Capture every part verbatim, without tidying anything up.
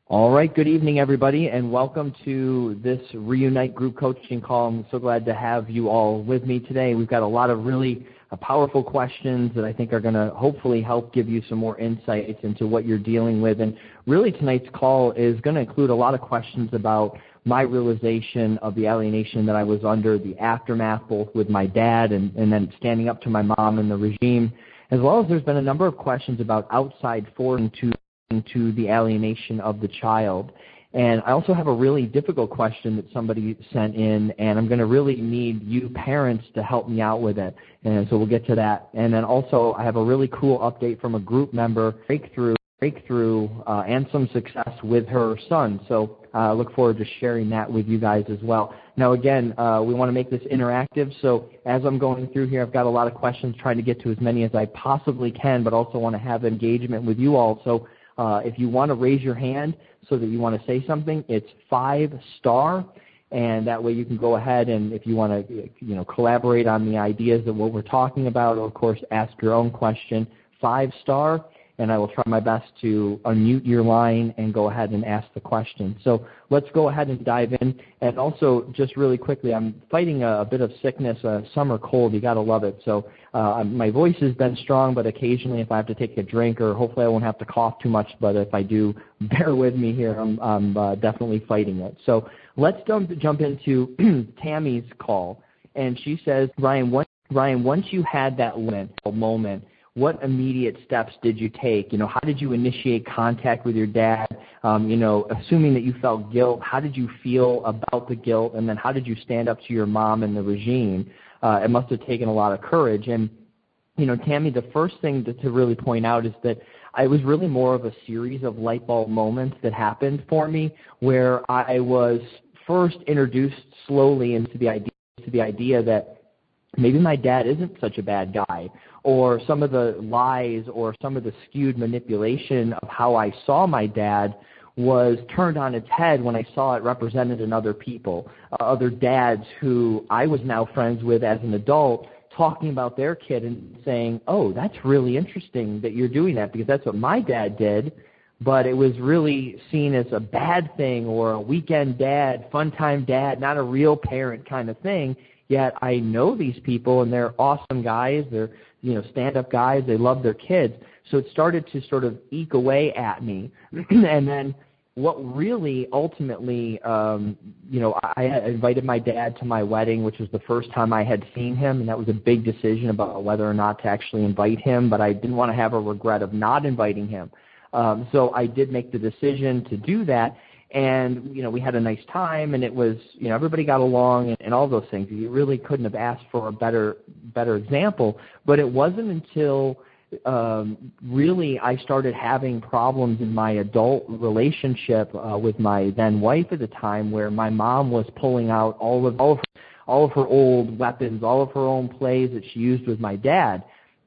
All right, good evening, everybody, and welcome to this Reunite group coaching call. I'm so glad to have you all with me today. We've got a lot of really uh, powerful questions that I think are going to hopefully help give you some more insights into what you're dealing with. And really tonight's call is going to include a lot of questions about my realization of the alienation that I was under, the aftermath, both with my dad and, and then standing up to my mom and the regime, as well as there's been a number of questions about outside forcing to to the alienation of the child. And I also have a really difficult question that somebody sent in, and I'm going to really need you parents to help me out with it. And so we'll get to that. And then also I have a really cool update from a group member, breakthrough, breakthrough, uh, and some success with her son. So I uh, look forward to sharing that with you guys as well. Now again, uh, we want to make this interactive, so as I'm going through here, I've got a lot of questions, trying to get to as many as I possibly can, but also want to have engagement with you all. So Uh, if you want to raise your hand so that you want to say something, it's five star, and that way you can go ahead and if you want to, you know, collaborate on the ideas of what we're talking about, or of course ask your own question, five star, and I will try my best to unmute your line and go ahead and ask the question. So let's go ahead and dive in. And also, just really quickly, I'm fighting a, a bit of sickness, a summer cold. You got to love it. So uh, my voice has been strong, but occasionally if I have to take a drink, or hopefully I won't have to cough too much, but if I do, bear with me here. I'm, I'm uh, definitely fighting it. So let's jump, jump into Tammy's call. And she says, Ryan, once, Ryan, once you had that moment, what immediate steps did you take? You know, how did you initiate contact with your dad? Um, you know, assuming that you felt guilt, how did you feel about the guilt? And then how did you stand up to your mom and the regime? Uh, it must have taken a lot of courage. And, you know, Tammy, the first thing to, to really point out is that it was really more of a series of light bulb moments that happened for me, where I was first introduced slowly into the idea, to the idea that maybe my dad isn't such a bad guy, or some of the lies or some of the skewed manipulation of how I saw my dad was turned on its head when I saw it represented in other people, uh, other dads who I was now friends with as an adult, talking about their kid and saying, oh, that's really interesting that you're doing that, because that's what my dad did, but it was really seen as a bad thing, or a weekend dad, fun time dad, not a real parent kind of thing. Yet I know these people, and they're awesome guys. They're, you know, stand-up guys. They love their kids. So it started to sort of eke away at me. And then what really ultimately, um, you know, I invited my dad to my wedding, which was the first time I had seen him, and that was a big decision about whether or not to actually invite him, but I didn't want to have a regret of not inviting him. Um, so I did make the decision to do that. And, you know, we had a nice time, and it was, you know, everybody got along and, and all those things. You really couldn't have asked for a better better example. But it wasn't until um, really I started having problems in my adult relationship uh, with my then wife at the time, where my mom was pulling out all of, all of her, all of her old weapons, all of her own plays that she used with my dad.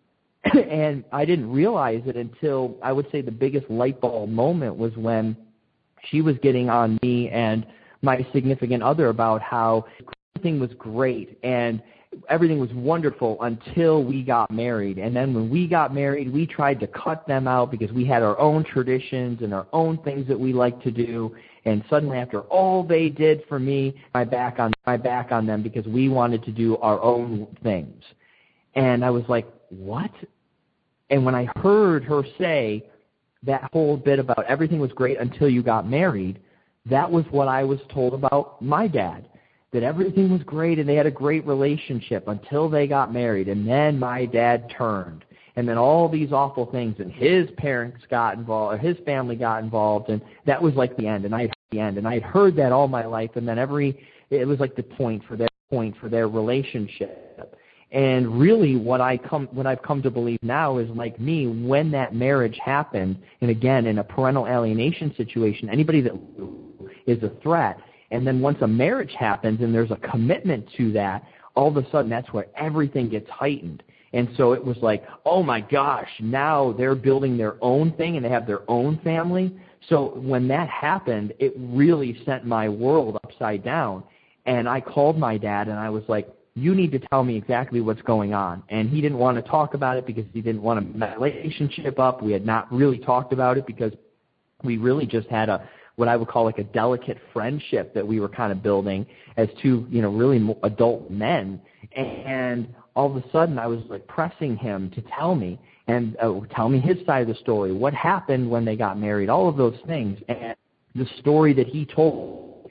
And I didn't realize it until, I would say, the biggest light bulb moment was when she was getting on me and my significant other about how everything was great and everything was wonderful until we got married. And then when we got married, we tried to cut them out because we had our own traditions and our own things that we like to do. And suddenly, after all they did for me, my back on my back on them because we wanted to do our own things. And I was like, what? And when I heard her say that whole bit about everything was great until you got married, that was what I was told about my dad, that everything was great and they had a great relationship until they got married, and then my dad turned, and then all these awful things, and his parents got involved, or his family got involved, and that was like the end, and I had heard the end, and I had heard that all my life, and then every, it was like the point for their point for their relationship. And really what I come, what I've come to believe now is, like me, when that marriage happened, and again, in a parental alienation situation, anybody that is a threat, and then once a marriage happens and there's a commitment to that, all of a sudden that's where everything gets heightened. And so it was like, oh my gosh, now they're building their own thing and they have their own family. So when that happened, it really sent my world upside down. And I called my dad and I was like, you need to tell me exactly what's going on. And he didn't want to talk about it because he didn't want to mess the relationship up. We had not really talked about it because we really just had a what I would call like a delicate friendship that we were kind of building as two, you know, really adult men. And all of a sudden I was like pressing him to tell me and uh, tell me his side of the story, what happened when they got married, all of those things. And the story that he told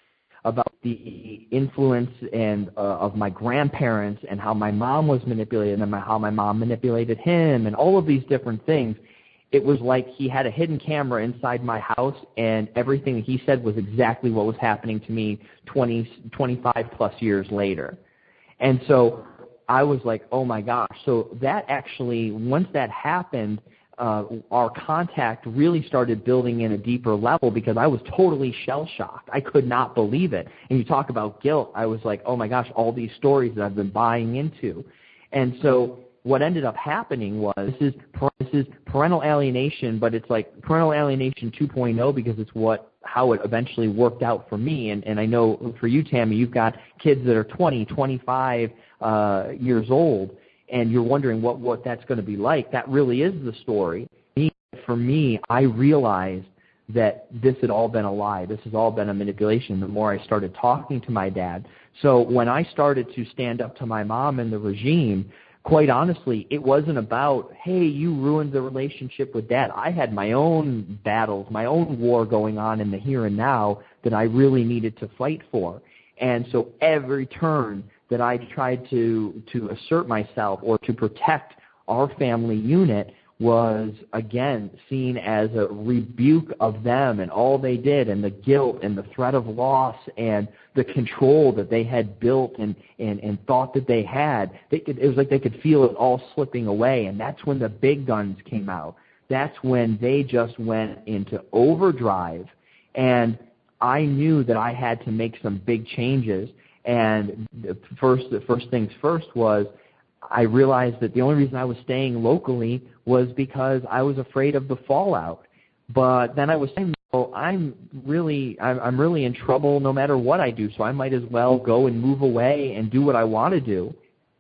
about the influence and uh, of my grandparents and how my mom was manipulated and my, how my mom manipulated him and all of these different things, it was like he had a hidden camera inside my house, and everything that he said was exactly what was happening to me twenty, twenty-five plus years later. And so I was like, oh my gosh. So that actually, once that happened, uh, our contact really started building in a deeper level because I was totally shell-shocked. I could not believe it. And you talk about guilt, I was like, oh my gosh, all these stories that I've been buying into. And so what ended up happening was, this is, this is parental alienation, but it's like parental alienation two point oh because it's what how it eventually worked out for me. And, and I know for you, Tammy, you've got kids that are twenty, twenty-five uh, years old, and you're wondering what, what that's going to be like. That really is the story. For me, I realized that this had all been a lie. This has all been a manipulation the more I started talking to my dad. So when I started to stand up to my mom and the regime, quite honestly, it wasn't about, hey, you ruined the relationship with Dad. I had my own battles, my own war going on in the here and now that I really needed to fight for. And so every turn that I tried to, to assert myself or to protect our family unit was, again, seen as a rebuke of them and all they did and the guilt and the threat of loss and the control that they had built and, and, and thought that they had. They could, it was like they could feel it all slipping away, and that's when the big guns came out. That's when they just went into overdrive, and I knew that I had to make some big changes. And the first, the first things first was I realized that the only reason I was staying locally was because I was afraid of the fallout. But then I was saying, well, I'm really, I'm, I'm really in trouble no matter what I do, so I might as well go and move away and do what I want to do.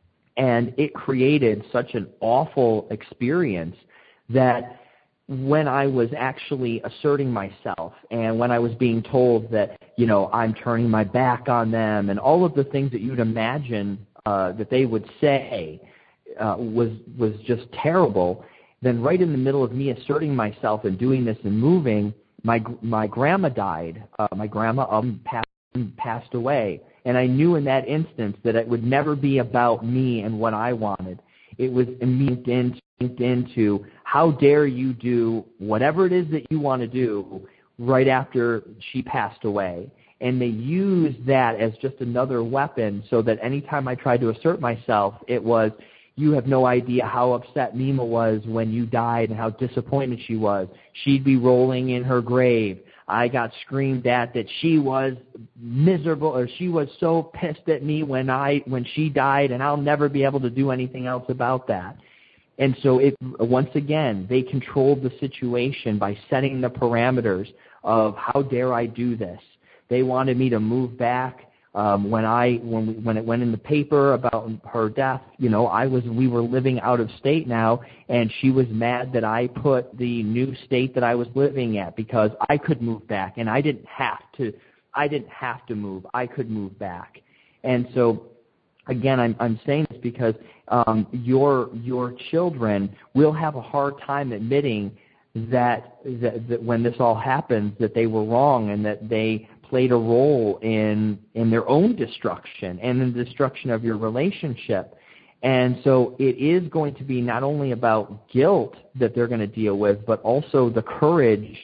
And it created such an awful experience that when I was actually asserting myself and when I was being told that, you know, I'm turning my back on them and all of the things that you'd imagine uh, that they would say uh, was was just terrible, then right in the middle of me asserting myself and doing this and moving, my my grandma died. Uh, my grandma um, passed, passed away. And I knew in that instance that it would never be about me and what I wanted. It was linked into, linked into how dare you do whatever it is that you want to do right after she passed away. And they used that as just another weapon so that anytime I tried to assert myself, it was, you have no idea how upset Mima was when you died and how disappointed she was. She'd be rolling in her grave. I got screamed at that she was miserable, or she was so pissed at me when I when she died, and I'll never be able to do anything else about that. And so it, once again, they controlled the situation by setting the parameters of how dare I do this. They wanted me to move back. Um, when I when we, when it went in the paper about her death, you know, I was we were living out of state now, and she was mad that I put the new state that I was living at because I could move back, and I didn't have to. I didn't have to move. I could move back, and so again, I'm I'm saying this because um, your your children will have a hard time admitting that, that that when this all happens that they were wrong and that they played a role in in their own destruction and in the destruction of your relationship. And so it is going to be not only about guilt that they're going to deal with, but also the courage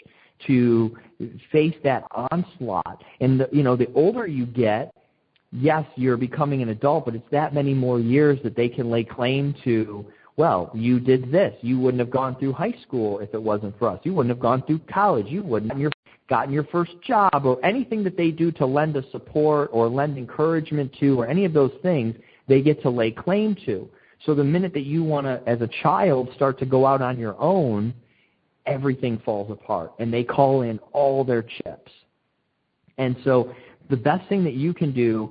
to face that onslaught. And the, you know, the older you get, yes, you're becoming an adult, but it's that many more years that they can lay claim to, well, you did this. You wouldn't have gone through high school if it wasn't for us. You wouldn't have gone through college. You wouldn't have gotten your first job, or anything that they do to lend a support or lend encouragement to, or any of those things, they get to lay claim to. So the minute that you want to, as a child, start to go out on your own, everything falls apart, and they call in all their chips. And so the best thing that you can do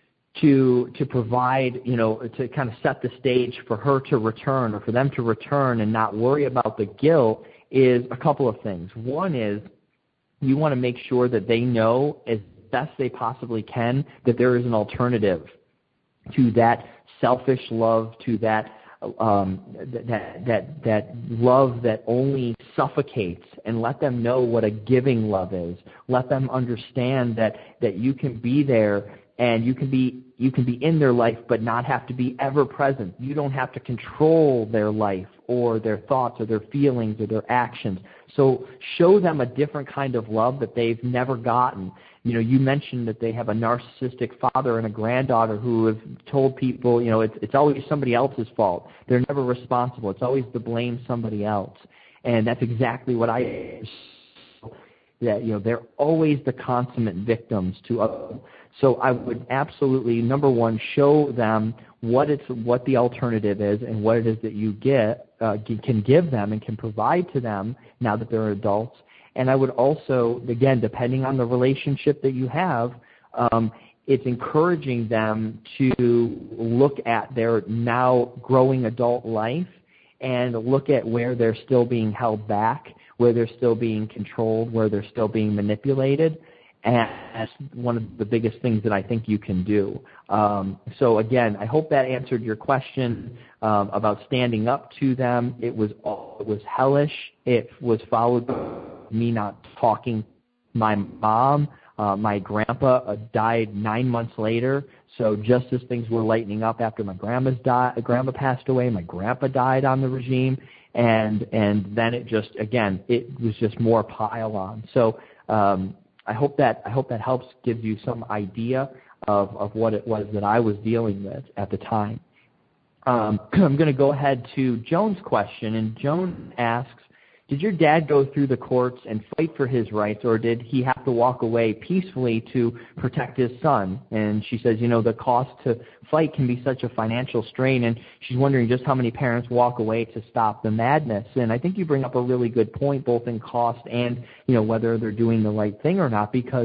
to to provide, you know, to kind of set the stage for her to return, or for them to return and not worry about the guilt, is a couple of things. One is, you want to make sure that they know as best they possibly can that there is an alternative to that selfish love, to that um, that that that love that only suffocates, and let them know what a giving love is. Let them understand that that you can be there and you can be you can be in their life, but not have to be ever present. You don't have to control their life or their thoughts or their feelings or their actions. So show them a different kind of love that they've never gotten. You know, you mentioned that they have a narcissistic father and a granddaughter who have told people, you know, it's, it's always somebody else's fault. They're never responsible. It's always to blame somebody else. And that's exactly what I, that, you know, they're always the consummate victims to others. So I would absolutely, number one, show them what it's what the alternative is and what it is that you get uh, can give them and can provide to them now that they're adults. And I would also, again, depending on the relationship that you have, um, it's encouraging them to look at their now growing adult life and look at where they're still being held back, where they're still being controlled, where they're still being manipulated. And that's one of the biggest things that I think you can do. Um, so again, I hope that answered your question um, about standing up to them. It was it was hellish. It was followed by me not talking. My mom, uh, my grandpa uh, died nine months later. So just as things were lightening up after my grandma's died, grandma passed away, my grandpa died on the regime, and and then it just again it was just more pile on. So. Um, I hope that I hope that helps give you some idea of, of what it was that I was dealing with at the time. Um, I'm going to go ahead to Joan's question, and Joan asks, did your dad go through the courts and fight for his rights, or did he have to walk away peacefully to protect his son? And she says, you know, the cost to fight can be such a financial strain, and she's wondering just how many parents walk away to stop the madness. And I think you bring up a really good point, both in cost and, you know, whether they're doing the right thing or not, because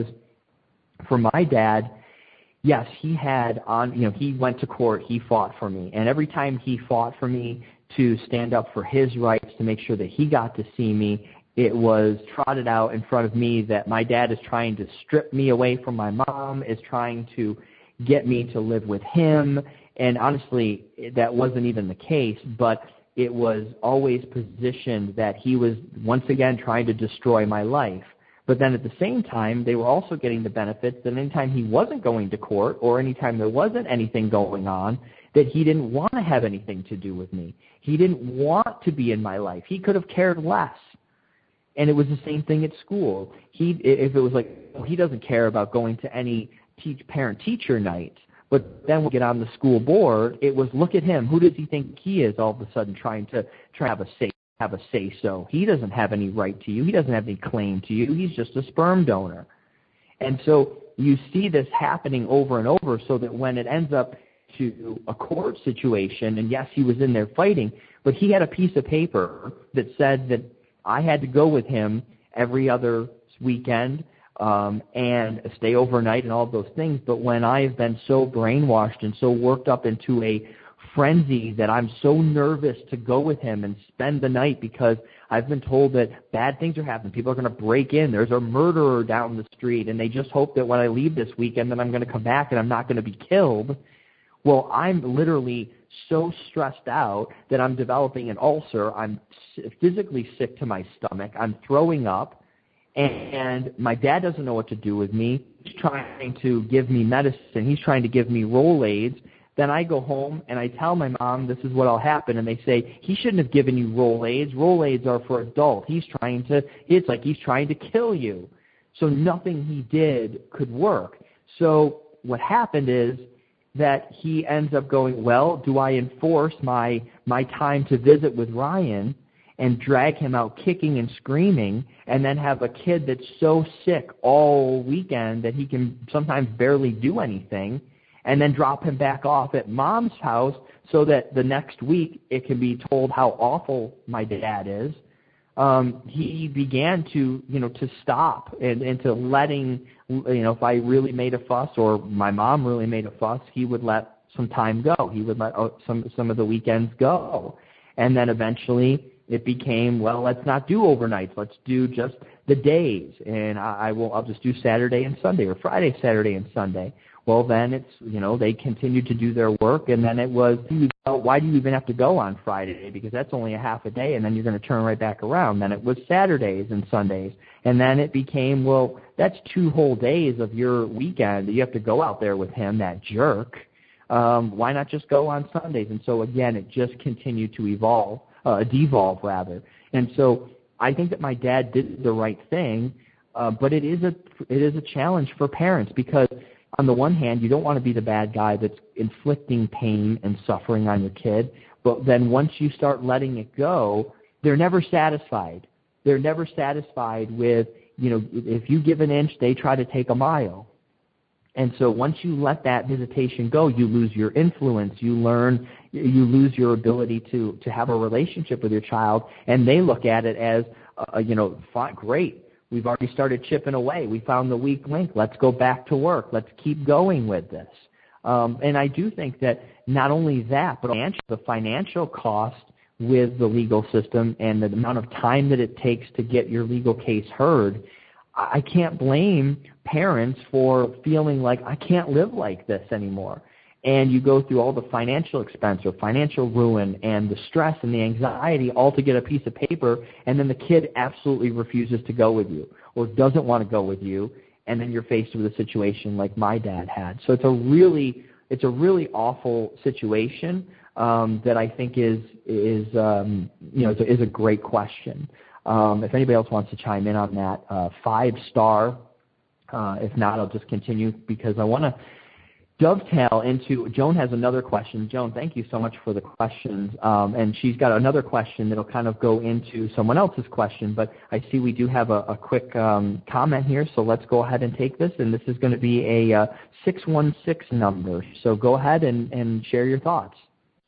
for my dad, yes, he had on, you know, he went to court, he fought for me, and every time he fought for me to stand up for his rights, to make sure that he got to see me, it was trotted out in front of me that my dad is trying to strip me away from my mom, is trying to get me to live with him, and honestly, that wasn't even the case, but it was always positioned that he was once again trying to destroy my life. But then at the same time, they were also getting the benefits that anytime he wasn't going to court or anytime there wasn't anything going on, that he didn't want to have anything to do with me. He didn't want to be in my life. He could have cared less. And it was the same thing at school. He, if it was like, well, he doesn't care about going to any teach, parent-teacher nights, but then we get on the school board, it was, look at him. Who does he think he is all of a sudden trying to, try to have a say, have a say-so? He doesn't have any right to you. He doesn't have any claim to you. He's just a sperm donor. And so you see this happening over and over, so that when it ends up to a court situation, and yes, he was in there fighting, but he had a piece of paper that said that I had to go with him every other weekend um, and stay overnight and all of those things. But when I have been so brainwashed and so worked up into a frenzy that I'm so nervous to go with him and spend the night because I've been told that bad things are happening. People are going to break in. There's a murderer down the street, and they just hope that when I leave this weekend that I'm going to come back and I'm not going to be killed. Well, I'm literally so stressed out that I'm developing an ulcer. I'm physically sick to my stomach. I'm throwing up, and my dad doesn't know what to do with me. He's trying to give me medicine. He's trying to give me Rolaids. Then I go home, and I tell my mom this is what will happen, and they say, he shouldn't have given you Rolaids. Rolaids are for adults. He's trying to, it's like he's trying to kill you. So nothing he did could work. So what happened is, that he ends up going, well, do I enforce my my time to visit with Ryan and drag him out kicking and screaming, and then have a kid that's so sick all weekend that he can sometimes barely do anything, and then drop him back off at mom's house so that the next week it can be told how awful my dad is? Um, he began to, you know, to stop and, and to letting, you know, if I really made a fuss or my mom really made a fuss, he would let some time go. He would let oh, some some of the weekends go. And then eventually it became, well, let's not do overnights. Let's do just the days, and I, I will. I'll just do Saturday and Sunday, or Friday, Saturday, and Sunday. Well, then it's, you know, they continued to do their work, and then it was, why do you even have to go on Friday? Because that's only a half a day, and then you're going to turn right back around. Then it was Saturdays and Sundays, and then it became, well, that's two whole days of your weekend that you have to go out there with him, that jerk. Um, why not just go on Sundays? And so, again, it just continued to evolve, uh, devolve, rather. And so I think that my dad did the right thing, uh, but it is a it is a challenge for parents because, on the one hand, you don't want to be the bad guy that's inflicting pain and suffering on your kid, but then once you start letting it go, they're never satisfied. They're never satisfied with, you know, if you give an inch, they try to take a mile. And so once you let that visitation go, you lose your influence, you learn, you lose your ability to, to have a relationship with your child, and they look at it as, uh, you know, fine, great. We've already started chipping away. We found the weak link. Let's go back to work. Let's keep going with this. Um, and I do think that not only that, but the financial cost with the legal system and the amount of time that it takes to get your legal case heard, I can't blame parents for feeling like I can't live like this anymore. And you go through all the financial expense or financial ruin and the stress and the anxiety all to get a piece of paper, and then the kid absolutely refuses to go with you or doesn't want to go with you, and then you're faced with a situation like my dad had. So it's a really it's a really awful situation um, that I think is is um, you know is a, is a great question. Um, if anybody else wants to chime in on that, uh, five star. Uh, if not, I'll just continue because I want to dovetail into, Joan has another question. Joan, thank you so much for the questions. Um, and she's got another question that'll kind of go into someone else's question, but I see we do have a, a quick um, comment here, so let's go ahead and take this. And this is going to be a uh, six one six number. So go ahead and, and share your thoughts.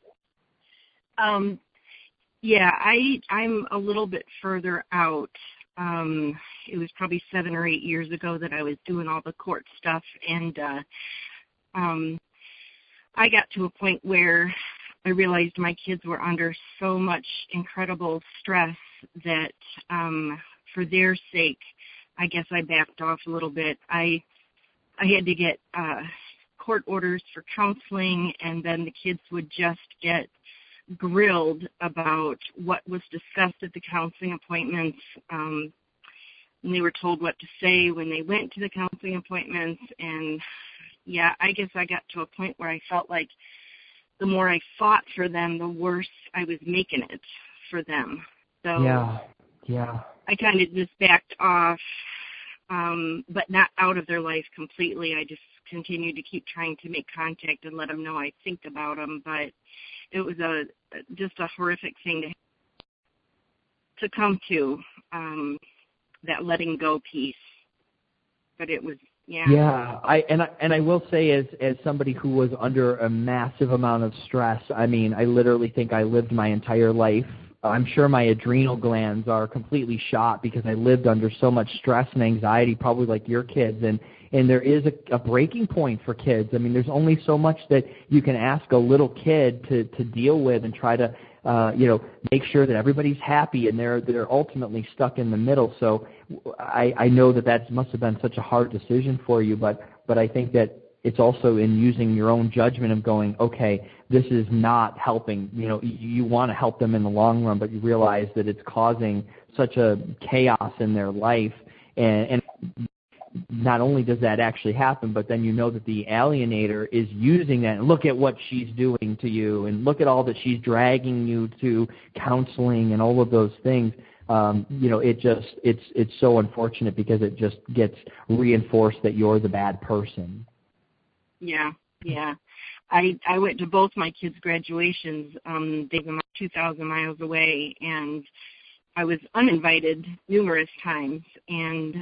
Um, yeah, I, I'm a little bit further out. Um, it was probably seven or eight years ago that I was doing all the court stuff, and uh, um, I got to a point where I realized my kids were under so much incredible stress that um, for their sake, I guess I backed off a little bit. I I had to get uh, court orders for counseling, and then the kids would just get grilled about what was discussed at the counseling appointments. Um, and they were told what to say when they went to the counseling appointments. And, yeah, I guess I got to a point where I felt like the more I fought for them, the worse I was making it for them. So yeah, yeah. I kind of just backed off, um, but not out of their life completely. I just continued to keep trying to make contact and let them know I think about them. But it was a just a horrific thing to to come to, um, that letting go piece. But it was, yeah. Yeah, I and I and I will say, as as somebody who was under a massive amount of stress, I mean, I literally think I lived my entire life. I'm sure my adrenal glands are completely shot because I lived under so much stress and anxiety, probably like your kids. And and there is a, a breaking point for kids. I mean, there's only so much that you can ask a little kid to, to deal with and try to, uh, you know, make sure that everybody's happy, and they're they're ultimately stuck in the middle. So I, I know that that must have been such a hard decision for you, but but I think that it's also in using your own judgment of going, okay, this is not helping. You know, you, you want to help them in the long run, but you realize that it's causing such a chaos in their life, and, and not only does that actually happen, but then you know that the alienator is using that. And look at what she's doing to you, and look at all that she's dragging you to counseling and all of those things. Um, you know, it just it's it's so unfortunate because it just gets reinforced that you're the bad person. Yeah, yeah. I I went to both my kids' graduations. Um, they were two thousand miles away, and I was uninvited numerous times, and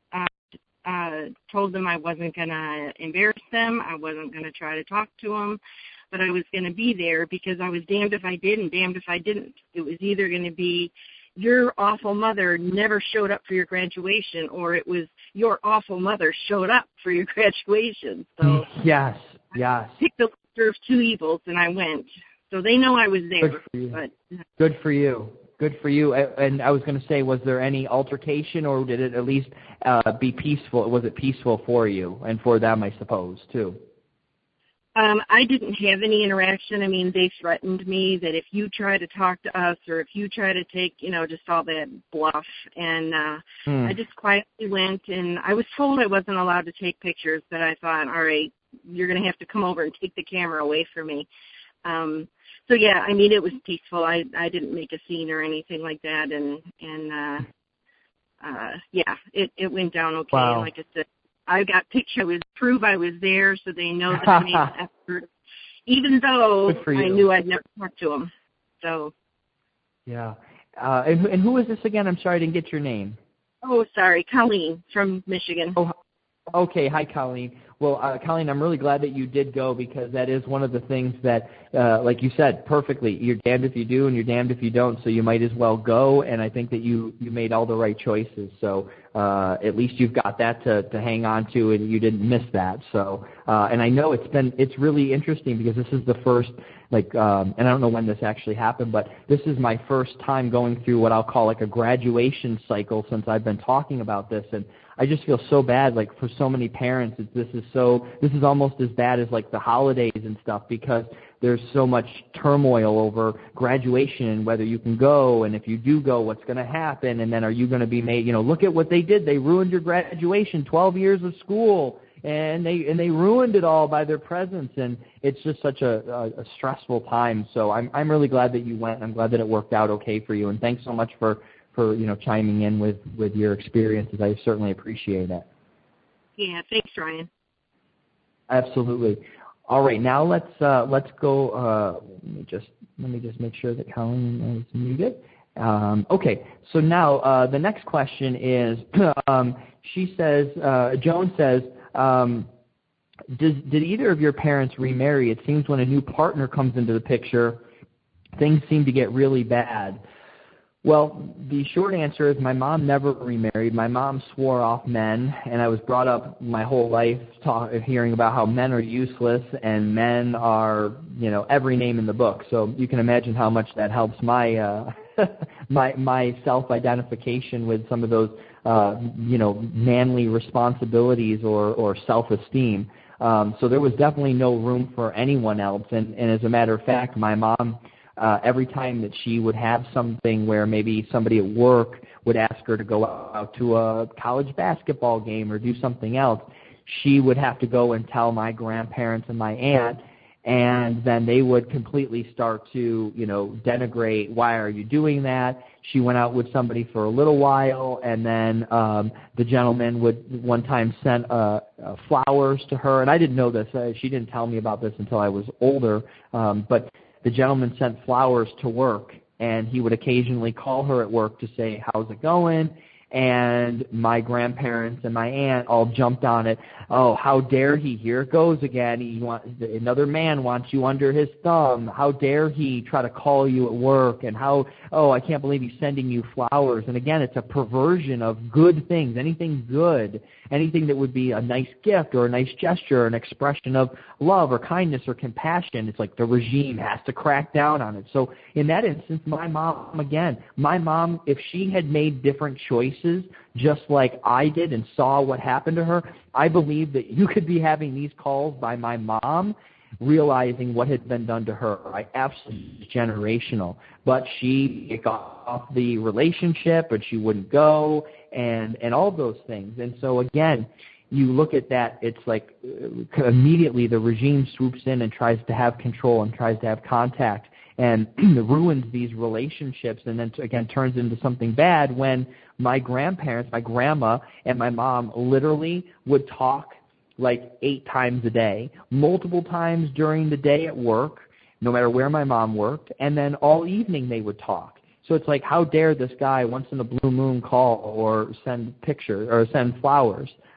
Uh, told them I wasn't going to embarrass them. I wasn't going to try to talk to them, but I was going to be there because I was damned if I did and damned if I didn't. It was either going to be your awful mother never showed up for your graduation, or it was your awful mother showed up for your graduation. So yes, yes. I picked the lesser of two evils, and I went. So they know I was there. Good for you. But, Good for you. Good for you. And I was going to say, was there any altercation, or did it at least uh, be peaceful? Was it peaceful for you and for them, I suppose, too? Um, I didn't have any interaction. I mean, they threatened me that if you try to talk to us or if you try to take, you know, just all that bluff. And uh, hmm. I just quietly went, and I was told I wasn't allowed to take pictures, but I thought, all right, you're going to have to come over and take the camera away from me. Um, so, yeah, I mean, it was peaceful. I, I didn't make a scene or anything like that. And, and uh, uh, yeah, it, it went down okay. Wow. And like I said, I got picture. I was prove I was there, so they know that I made an effort, even though I knew I'd never talk to them. So. Yeah. Uh, and, and who is this again? I'm sorry, I didn't get your name. Oh, sorry, Colleen from Michigan. Oh, okay. Hi, Colleen. Well, uh, Colleen, I'm really glad that you did go, because that is one of the things that, uh, like you said, perfectly, you're damned if you do and you're damned if you don't, so you might as well go, and I think that you, you made all the right choices. So uh, at least you've got that to, to hang on to, and you didn't miss that. So, uh, and I know it's been, it's really interesting, because this is the first, like, um, and I don't know when this actually happened, but this is my first time going through what I'll call like a graduation cycle since I've been talking about this, and I just feel so bad, like, for so many parents. It, this is so, this is almost as bad as, like, the holidays and stuff, because there's so much turmoil over graduation and whether you can go, and if you do go, what's going to happen, and then are you going to be made, you know, look at what they did. They ruined your graduation, twelve years of school, and they and they ruined it all by their presence, and it's just such a, a, a stressful time. So I'm I'm really glad that you went. I'm glad that it worked out okay for you, and thanks so much for for, you know, chiming in with, with your experiences. I certainly appreciate it. Yeah, thanks, Ryan. Absolutely. All right, now let's uh, let's go. Uh, let me just let me just make sure that Colleen is muted. Um, okay, so now uh, the next question is, um, she says, uh, Joan says, um, does, did either of your parents remarry? It seems when a new partner comes into the picture, things seem to get really bad. Well, the short answer is my mom never remarried. My mom swore off men, and I was brought up my whole life talk, hearing about how men are useless and men are, you know, every name in the book. So you can imagine how much that helps my uh, my my self-identification with some of those, uh, you know, manly responsibilities or, or self-esteem. Um, so there was definitely no room for anyone else. And, and as a matter of fact, my mom, Uh, every time that she would have something where maybe somebody at work would ask her to go out to a college basketball game or do something else, she would have to go and tell my grandparents and my aunt, and then they would completely start to, you know, denigrate, why are you doing that? She went out with somebody for a little while, and then um, the gentleman would one time send uh, uh, flowers to her, and I didn't know this. Uh, she didn't tell me about this until I was older, um, but the gentleman sent flowers to work, and he would occasionally call her at work to say, how's it going? And my grandparents and my aunt all jumped on it. Oh, how dare he? Here it goes again. He wants, another man wants you under his thumb. How dare he try to call you at work? And how, oh, I can't believe he's sending you flowers. And again, it's a perversion of good things, anything good, anything that would be a nice gift or a nice gesture, an expression of love or kindness or compassion. It's like the regime has to crack down on it. So in that instance, my mom, again, my mom, if she had made different choices, just like I did and saw what happened to her, I believe that you could be having these calls by my mom realizing what had been done to her. I absolutely generational. But she got off the relationship, but she wouldn't go, and, and all those things. And so, again, you look at that, it's like uh, immediately the regime swoops in and tries to have control and tries to have contact and ruins these relationships, and then, again, turns into something bad when my grandparents, my grandma and my mom literally would talk like eight times a day, multiple times during the day at work, no matter where my mom worked, and then all evening they would talk. So it's like, how dare this guy once in a blue moon call or send pictures or send flowers?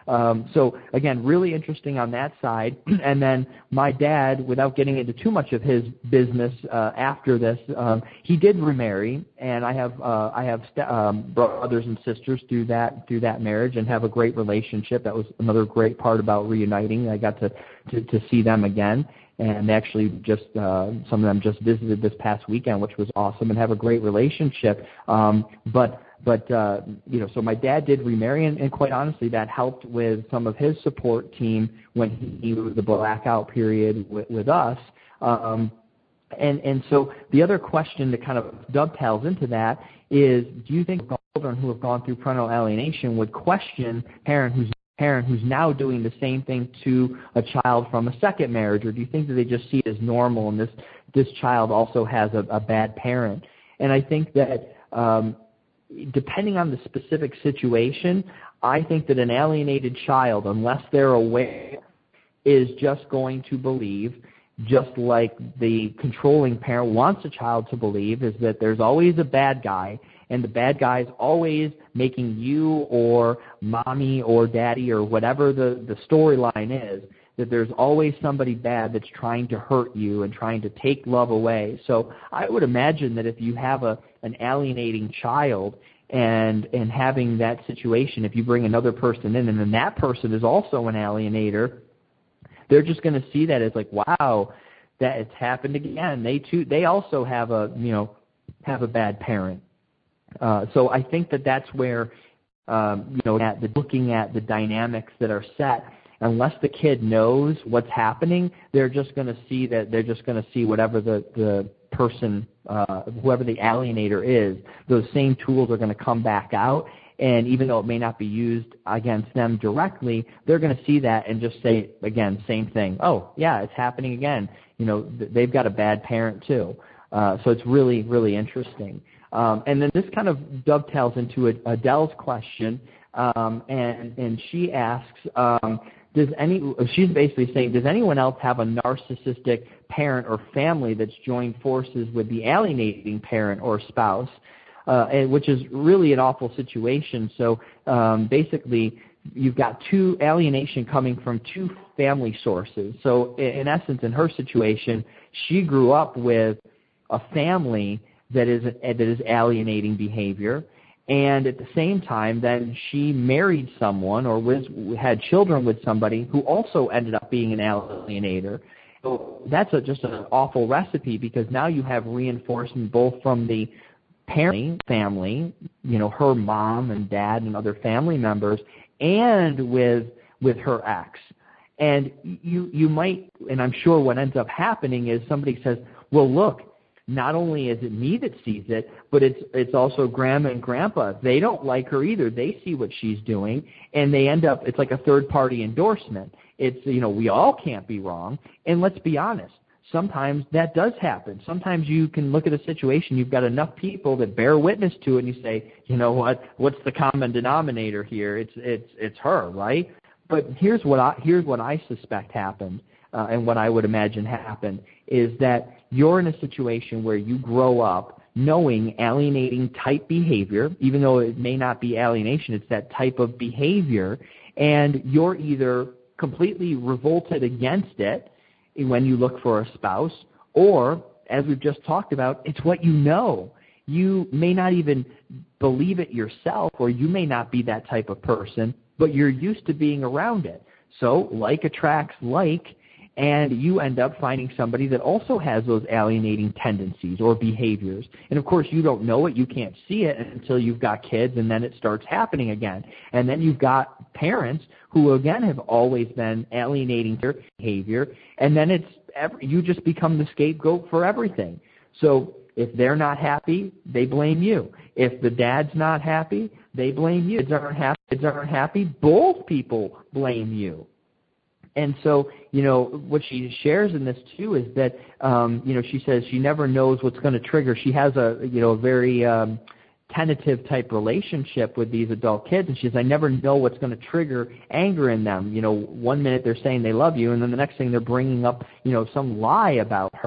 Um, so, again, really interesting on that side. And then my dad, without getting into too much of his business uh, after this, um, he did remarry, and I have uh, I have st- um, brothers and sisters through that through that marriage, and have a great relationship. That was another great part about reuniting. I got to to, to see them again. And actually just uh, some of them just visited this past weekend, which was awesome, and have a great relationship. Um, but, but uh, you know, so my dad did remarry, and, and quite honestly, that helped with some of his support team when he was the blackout period with, with us. Um, and, and so the other question that kind of dovetails into that is, do you think children who have gone through parental alienation would question a parent who's parent who's now doing the same thing to a child from a second marriage, or do you think that they just see it as normal and this this child also has a, a bad parent? And I think that um, depending on the specific situation, I think that an alienated child, unless they're aware, is just going to believe, just like the controlling parent wants a child to believe, is that there's always a bad guy, and the bad guy is always making you or mommy or daddy or whatever the, the storyline is, that there's always somebody bad that's trying to hurt you and trying to take love away. So I would imagine that if you have a an alienating child and and having that situation, if you bring another person in and then that person is also an alienator, they're just going to see that as like, wow, that it's happened again. They too, they also have a, you know, have a bad parent. Uh, so I think that that's where, um, you know, at the, looking at the dynamics that are set, unless the kid knows what's happening, they're just going to see that they're just going to see whatever the, the person, uh, whoever the alienator is, those same tools are going to come back out. And even though it may not be used against them directly, they're going to see that and just say, again, same thing. Oh, yeah, it's happening again. You know, they've got a bad parent too. Uh, so it's really, really interesting. Um, and then this kind of dovetails into Adele's question, um, and, and she asks, um, does any, she's basically saying, does anyone else have a narcissistic parent or family that's joined forces with the alienating parent or spouse, uh, and, which is really an awful situation. So um, basically, you've got two alienation coming from two family sources. So in essence, in her situation, she grew up with a family that is that is alienating behavior, and at the same time, then she married someone or was, had children with somebody who also ended up being an alienator. So that's a, just an awful recipe, because now you have reinforcement both from the parent family, you know, her mom and dad and other family members, and with with her ex. And you you might, and I'm sure what ends up happening is somebody says, well, look, not only is it me that sees it, but it's it's also grandma and grandpa. They don't like her either. They see what she's doing, and they end up, it's like a third-party endorsement. It's, you know, we all can't be wrong. And let's be honest, sometimes that does happen. Sometimes you can look at a situation, you've got enough people that bear witness to it, and you say, you know what, what's the common denominator here? It's it's it's her, right? But here's what I here's what I suspect happened, uh, and what I would imagine happened, is that you're in a situation where you grow up knowing alienating type behavior, even though it may not be alienation, it's that type of behavior, and you're either completely revolted against it when you look for a spouse, or, as we've just talked about, it's what you know. You may not even believe it yourself, or you may not be that type of person, but you're used to being around it. So like attracts like, and you end up finding somebody that also has those alienating tendencies or behaviors. And, of course, you don't know it. You can't see it until you've got kids, and then it starts happening again. And then you've got parents who, again, have always been alienating their behavior, and then it's every, you just become the scapegoat for everything. So if they're not happy, they blame you. If the dad's not happy, they blame you. Kids aren't happy, kids aren't happy, both people blame you. And so, you know, what she shares in this, too, is that, um, you know, she says she never knows what's going to trigger. She has a, you know, a very um, tentative type relationship with these adult kids. And she says, I never know what's going to trigger anger in them. You know, one minute they're saying they love you, and then the next thing they're bringing up, you know, some lie about her.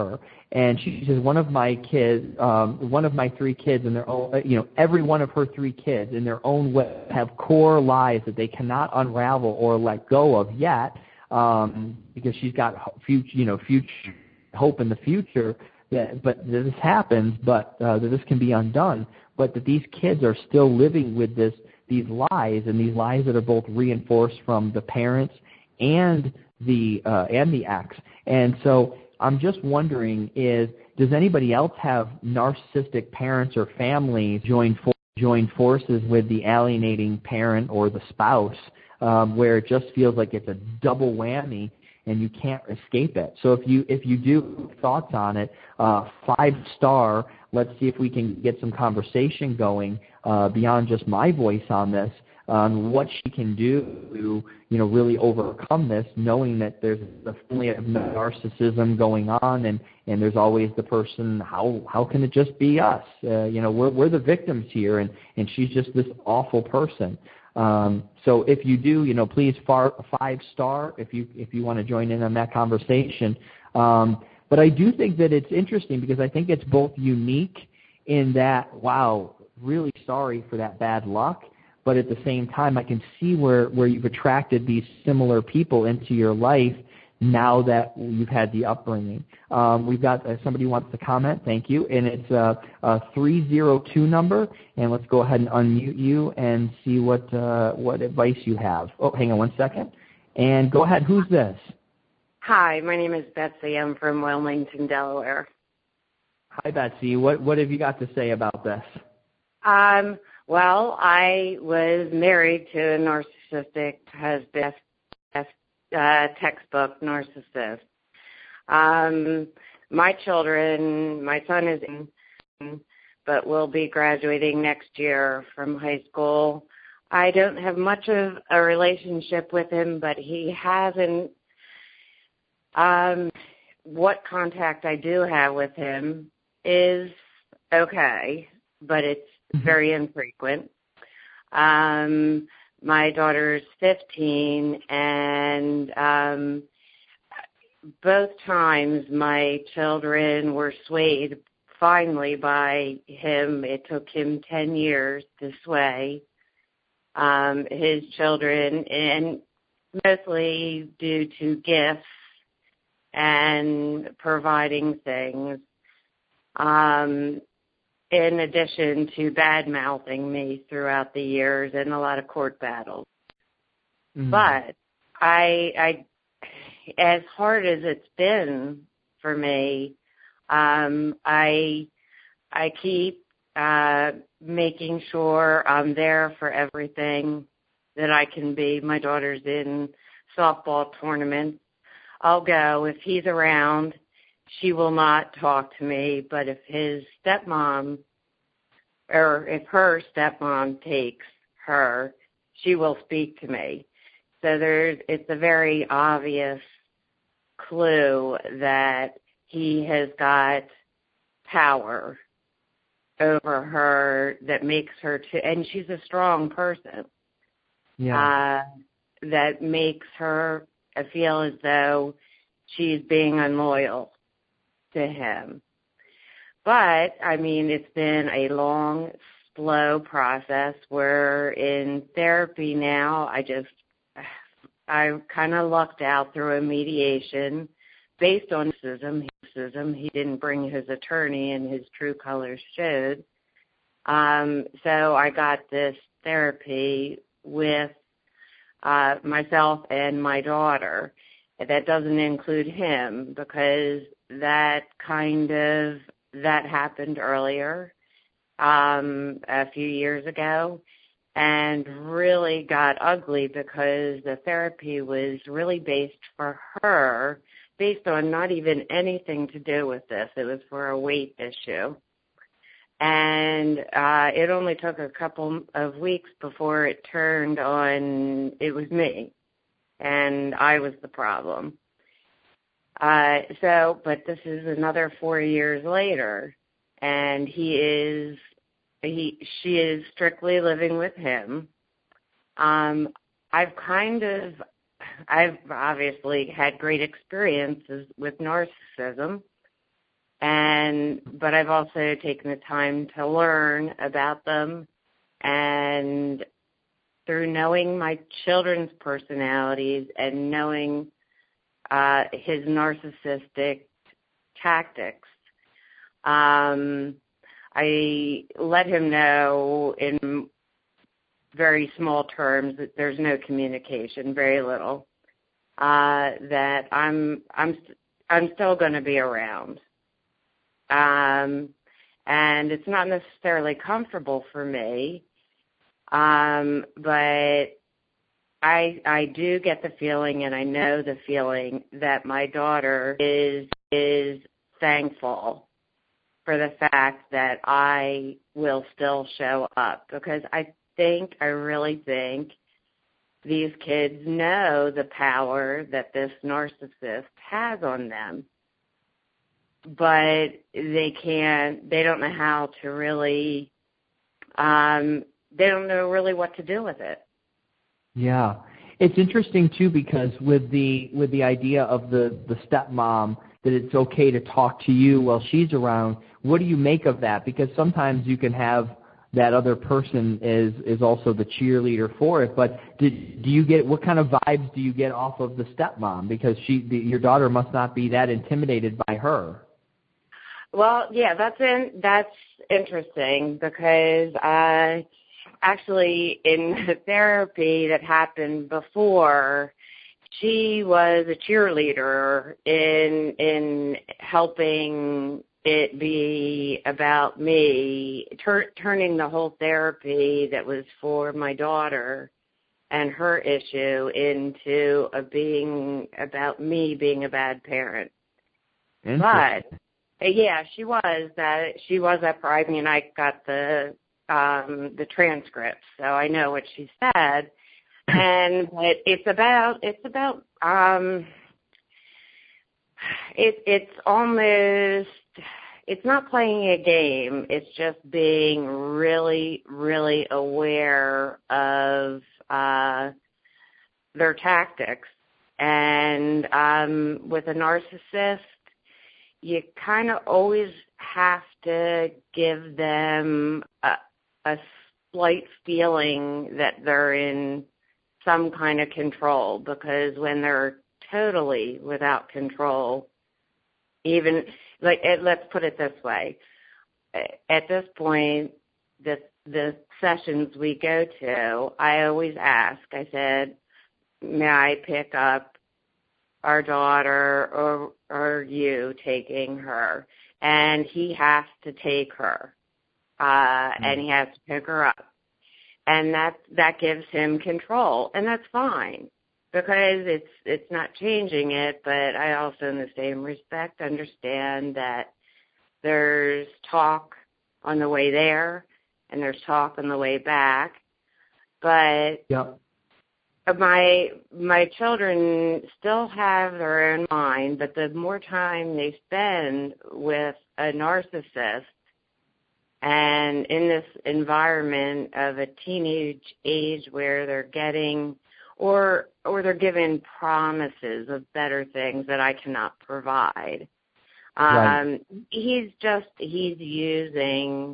And she says one of my kids, um, one of my three kids in their own, you know, every one of her three kids in their own way have core lies that they cannot unravel or let go of yet, um, because she's got future, you know, future hope in the future that, but that this happens, but uh, that this can be undone. But that these kids are still living with this, these lies, and these lies that are both reinforced from the parents and the uh, and the ex. And so I'm just wondering, is does anybody else have narcissistic parents or family join for, join forces with the alienating parent or the spouse, um, where it just feels like it's a double whammy and you can't escape it? So if you if you do thoughts on it, uh, five star. Let's see if we can get some conversation going uh, beyond just my voice on this, on what she can do to, you know, really overcome this, knowing that there's a family of narcissism going on, and, and there's always the person, how how can it just be us? Uh, you know, we're we're the victims here, and, and she's just this awful person. Um, so if you do, you know, please far, five star if you if you want to join in on that conversation. Um, but I do think that it's interesting because I think it's both unique in that, wow, really sorry for that bad luck, but at the same time, I can see where, where you've attracted these similar people into your life now that you've had the upbringing. Um, we've got uh, somebody who wants to comment. Thank you. And it's a, a three zero two number. And let's go ahead and unmute you and see what uh, what advice you have. Oh, hang on one second. And go ahead. Who's this? Hi, my name is Betsy. I'm from Wilmington, Delaware. Hi, Betsy. What what have you got to say about this? Um. Well, I was married to a narcissistic husband, uh, textbook narcissist. Um, my children, my son is in, but will be graduating next year from high school. I don't have much of a relationship with him, but he hasn't. Um, what contact I do have with him is okay, but it's very infrequent. Um, my daughter's fifteen, and um, both times my children were swayed finally by him. It took him ten years to sway um, his children, and mostly due to gifts and providing things. Um, in addition to bad-mouthing me throughout the years and a lot of court battles. Mm-hmm. But I, I, as hard as it's been for me, um, I, I keep uh, making sure I'm there for everything that I can be. My daughter's in softball tournaments. I'll go. If he's around, she will not talk to me, but if his stepmom, or if her stepmom takes her, she will speak to me. So there's, it's a very obvious clue that he has got power over her that makes her, to, and she's a strong person. Yeah. Uh, that makes her feel as though she's being unloyal to him. But, I mean, it's been a long, slow process. We're in therapy now. I just, I kind of lucked out through a mediation based on racism. He didn't bring his attorney, and his true colors showed. Um, so I got this therapy with uh, myself and my daughter. That doesn't include him because that kind of, that happened earlier, um, a few years ago, and really got ugly because the therapy was really based for her, based on not even anything to do with this. It was for a weight issue. And uh, it only took a couple of weeks before it turned on, it was me, and I was the problem. Uh, so, but this is another four years later, and he is, he, she is strictly living with him. Um, I've kind of, I've obviously had great experiences with narcissism, and but I've also taken the time to learn about them, and through knowing my children's personalities and knowing uh, his narcissistic tactics, um, I let him know in very small terms that there's no communication, very little, uh, that I'm I'm I'm still going to be around. Um, and it's not necessarily comfortable for me, um, but I I do get the feeling, and I know the feeling, that my daughter is is thankful for the fact that I will still show up, because I think, I really think, these kids know the power that this narcissist has on them. But they can't, they don't know how to really, um, they don't know really what to do with it. Yeah. It's interesting, too, because with the with the idea of the, the stepmom, that it's okay to talk to you while she's around, what do you make of that? Because sometimes you can have that other person is, is also the cheerleader for it, but did, do you get, what kind of vibes do you get off of the stepmom? Because she, the, your daughter must not be that intimidated by her. Well, yeah, that's in, that's interesting, because uh, actually in the therapy that happened before, she was a cheerleader in in helping it be about me, tur- turning the whole therapy that was for my daughter and her issue into a being about me being a bad parent. But yeah, she was that. She was that. I mean, I got the um, the transcript, so I know what she said. And but it's about it's about um, it it's almost it's not playing a game. It's just being really really aware of uh, their tactics. And um, with a narcissist, you kind of always have to give them a, a slight feeling that they're in some kind of control, because when they're totally without control, even, like, let's put it this way. At this point, the, the sessions we go to, I always ask, I said, may I pick up our daughter or or you taking her? And he has to take her, uh, mm-hmm. and he has to pick her up. And that that gives him control, and that's fine, because it's it's not changing it. But I also, in the same respect, understand that there's talk on the way there, and there's talk on the way back. But yep. My my children still have their own mind, but the more time they spend with a narcissist and in this environment of a teenage age where they're getting or or they're given promises of better things that I cannot provide. Right. Um, he's just he's using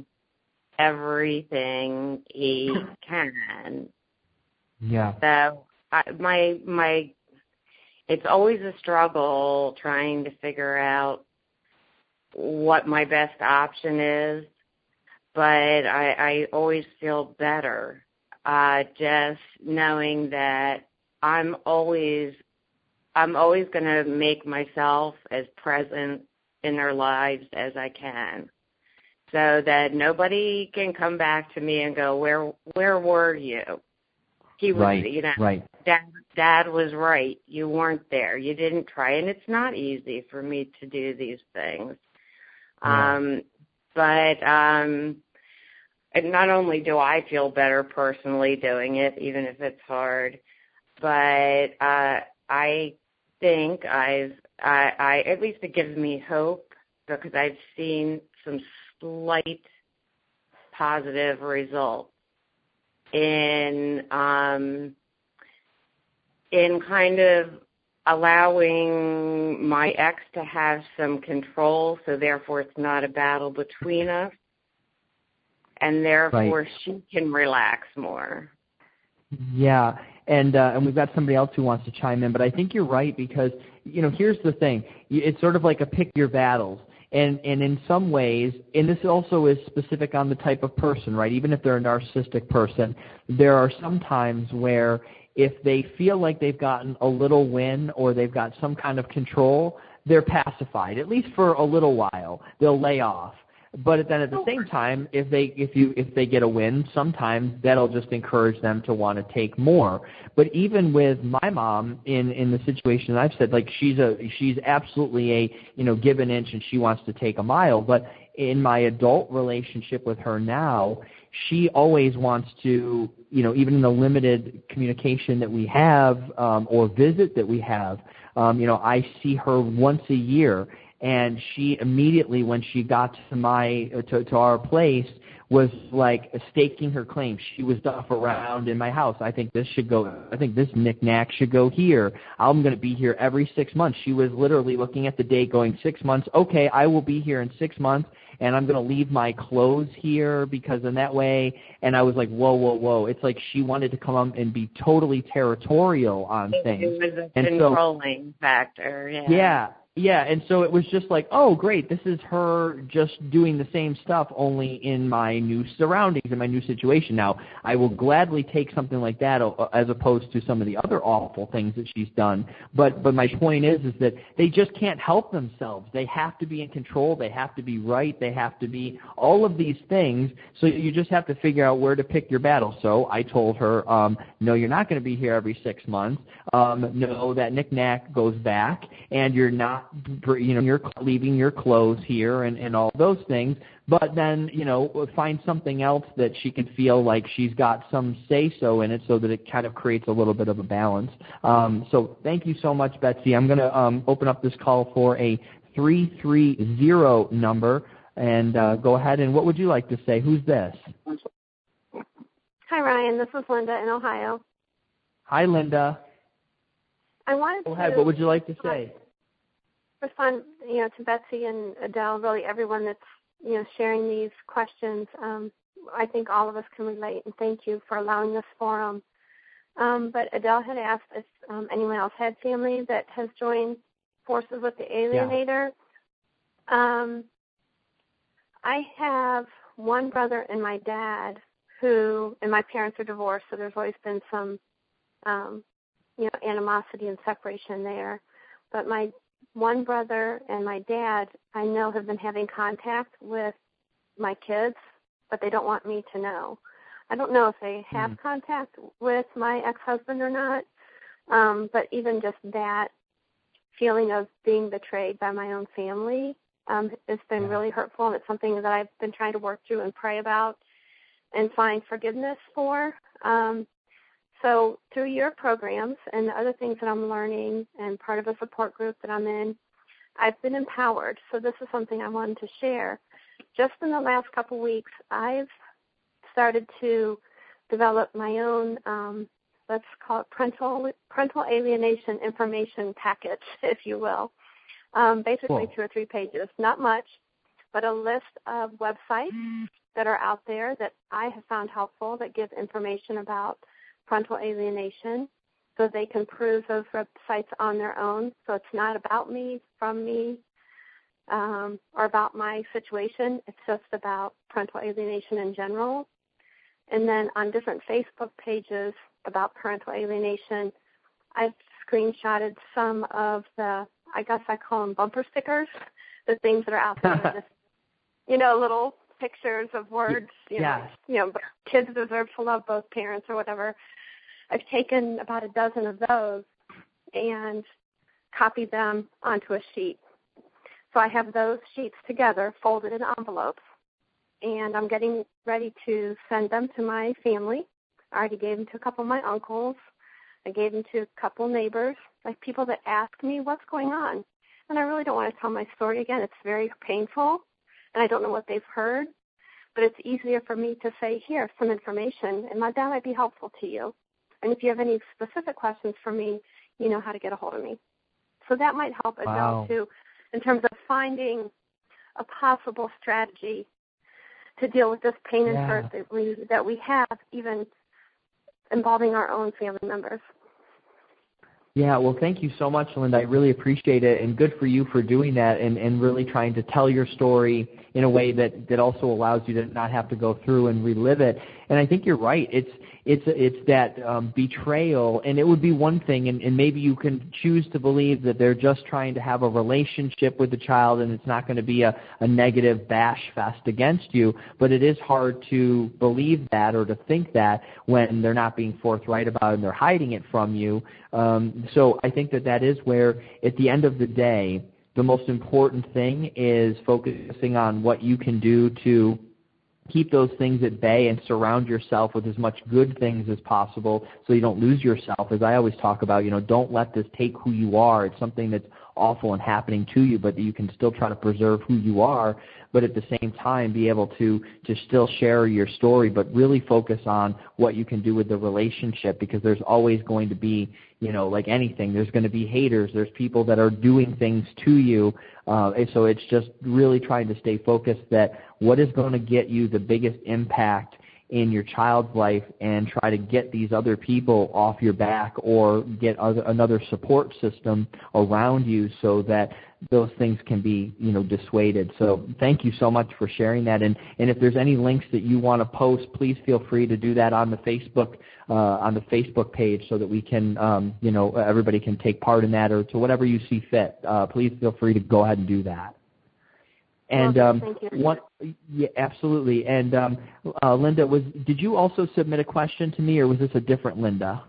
everything he can. Yeah. So I, my my, it's always a struggle trying to figure out what my best option is, but I, I always feel better uh, just knowing that I'm always I'm always going to make myself as present in their lives as I can, so that nobody can come back to me and go, where where were you? He was, right, you know, right. Dad, Dad was right. You weren't there. You didn't try. And it's not easy for me to do these things. Yeah. Um, but um, and not only do I feel better personally doing it, even if it's hard, but uh, I think I've, I, I, at least it gives me hope, because I've seen some slight positive results in um, in kind of allowing my ex to have some control, so therefore it's not a battle between us, and therefore right. she can relax more. Yeah, and uh, and we've got somebody else who wants to chime in, but I think you're right because, you know, here's the thing. It's sort of like a pick your battles. And and in some ways, and this also is specific on the type of person, right? Even if they're a narcissistic person, there are some times where if they feel like they've gotten a little win or they've got some kind of control, they're pacified, at least for a little while. They'll lay off. But then at the same time, if they if you if they get a win, sometimes that'll just encourage them to want to take more. But even with my mom in in the situation I've said, like she's a she's absolutely a you know give an inch and she wants to take a mile. But in my adult relationship with her now, she always wants to you know even in the limited communication that we have um, or visit that we have, um, you know I see her once a year. And she immediately, when she got to my to, to our place, was like staking her claim. She was stuff around in my house. I think this should go. I think this knick-knack should go here. I'm going to be here every six months. She was literally looking at the date, going six months. Okay, I will be here in six months, and I'm going to leave my clothes here because in that way. And I was like, whoa, whoa, whoa. It's like she wanted to come up and be totally territorial on things. It was a and controlling so, factor. Yeah. Yeah. Yeah, and so it was just like, oh, great, this is her just doing the same stuff, only in my new surroundings, in my new situation. Now, I will gladly take something like that as opposed to some of the other awful things that she's done. But but my point is, is that they just can't help themselves. They have to be in control. They have to be right. They have to be all of these things. So you just have to figure out where to pick your battle. So I told her, um, no, you're not going to be here every six months. Um, no, that knick-knack goes back, and you're not you know, you're leaving your clothes here and, and all those things, but then, you know, find something else that she can feel like she's got some say-so in it so that it kind of creates a little bit of a balance. Um, so thank you so much, Betsy. I'm going to um, open up this call for a three three zero number, and uh, go ahead. And what would you like to say? Who's this? Hi, Ryan. This is Linda in Ohio. Hi, Linda. I wanted Go to... ahead. What would you like to say? Respond, you know, to Betsy and Adele, really everyone that's, you know, sharing these questions. Um, I think all of us can relate, and thank you for allowing this forum. Um, but Adele had asked if um, anyone else had family that has joined forces with the Alienator. Yeah. Um, I have one brother and my dad who, and my parents are divorced, so there's always been some, um, you know, animosity and separation there. But my one brother and my dad, I know, have been having contact with my kids, but they don't want me to know. I don't know if they have mm. contact with my ex-husband or not, um, but even just that feeling of being betrayed by my own family um, has been yeah. really hurtful, and it's something that I've been trying to work through and pray about and find forgiveness for. Um, So through your programs and the other things that I'm learning and part of a support group that I'm in, I've been empowered. So this is something I wanted to share. Just in the last couple weeks, I've started to develop my own, um, let's call it parental, parental alienation information package, if you will. Um, basically cool. two or three pages, not much, but a list of websites that are out there that I have found helpful that give information about parental alienation, so they can prove those websites on their own. So it's not about me, from me, um, or about my situation. It's just about parental alienation in general. And then on different Facebook pages about parental alienation, I've screenshotted some of the, I guess I call them bumper stickers, the things that are out there, just, you know, little pictures of words, you yeah. know, you know, kids deserve to love both parents or whatever. I've taken about a dozen of those and copied them onto a sheet. So I have those sheets together, folded in envelopes, and I'm getting ready to send them to my family. I already gave them to a couple of my uncles. I gave them to a couple neighbors, like people that ask me what's going on. And I really don't want to tell my story again. It's very painful, and I don't know what they've heard. But it's easier for me to say, here, some information, and that might be helpful to you. And if you have any specific questions for me, you know how to get a hold of me. So that might help Adele, wow. too, in terms of finding a possible strategy to deal with this pain yeah. and hurt that we, that we have, even involving our own family members. Yeah, well, thank you so much, Linda. I really appreciate it, and good for you for doing that and, and really trying to tell your story in a way that, that also allows you to not have to go through and relive it. And I think you're right. It's it's it's that um, betrayal, and it would be one thing, and, and maybe you can choose to believe that they're just trying to have a relationship with the child, and it's not going to be a, a negative bash fest against you. But it is hard to believe that or to think that when they're not being forthright about it and they're hiding it from you. Um, so I think that that is where, at the end of the day, the most important thing is focusing on what you can do to keep those things at bay and surround yourself with as much good things as possible so you don't lose yourself. As I always talk about, you know, don't let this take who you are. It's something that's awful and happening to you, but you can still try to preserve who you are, but at the same time be able to, to still share your story, but really focus on what you can do with the relationship, because there's always going to be, you know, like anything, there's going to be haters. There's people that are doing things to you. Uh, and so it's just really trying to stay focused that what is going to get you the biggest impact in your child's life, and try to get these other people off your back or get other, another support system around you so that those things can be, you know, dissuaded. So thank you so much for sharing that. And, and if there's any links that you want to post, please feel free to do that on the Facebook uh, on the Facebook page so that we can, um, you know, everybody can take part in that, or to whatever you see fit. Uh, please feel free to go ahead and do that. And um, Thank you. one, yeah, absolutely. And um, uh, Linda, was did you also submit a question to me, or was this a different Linda?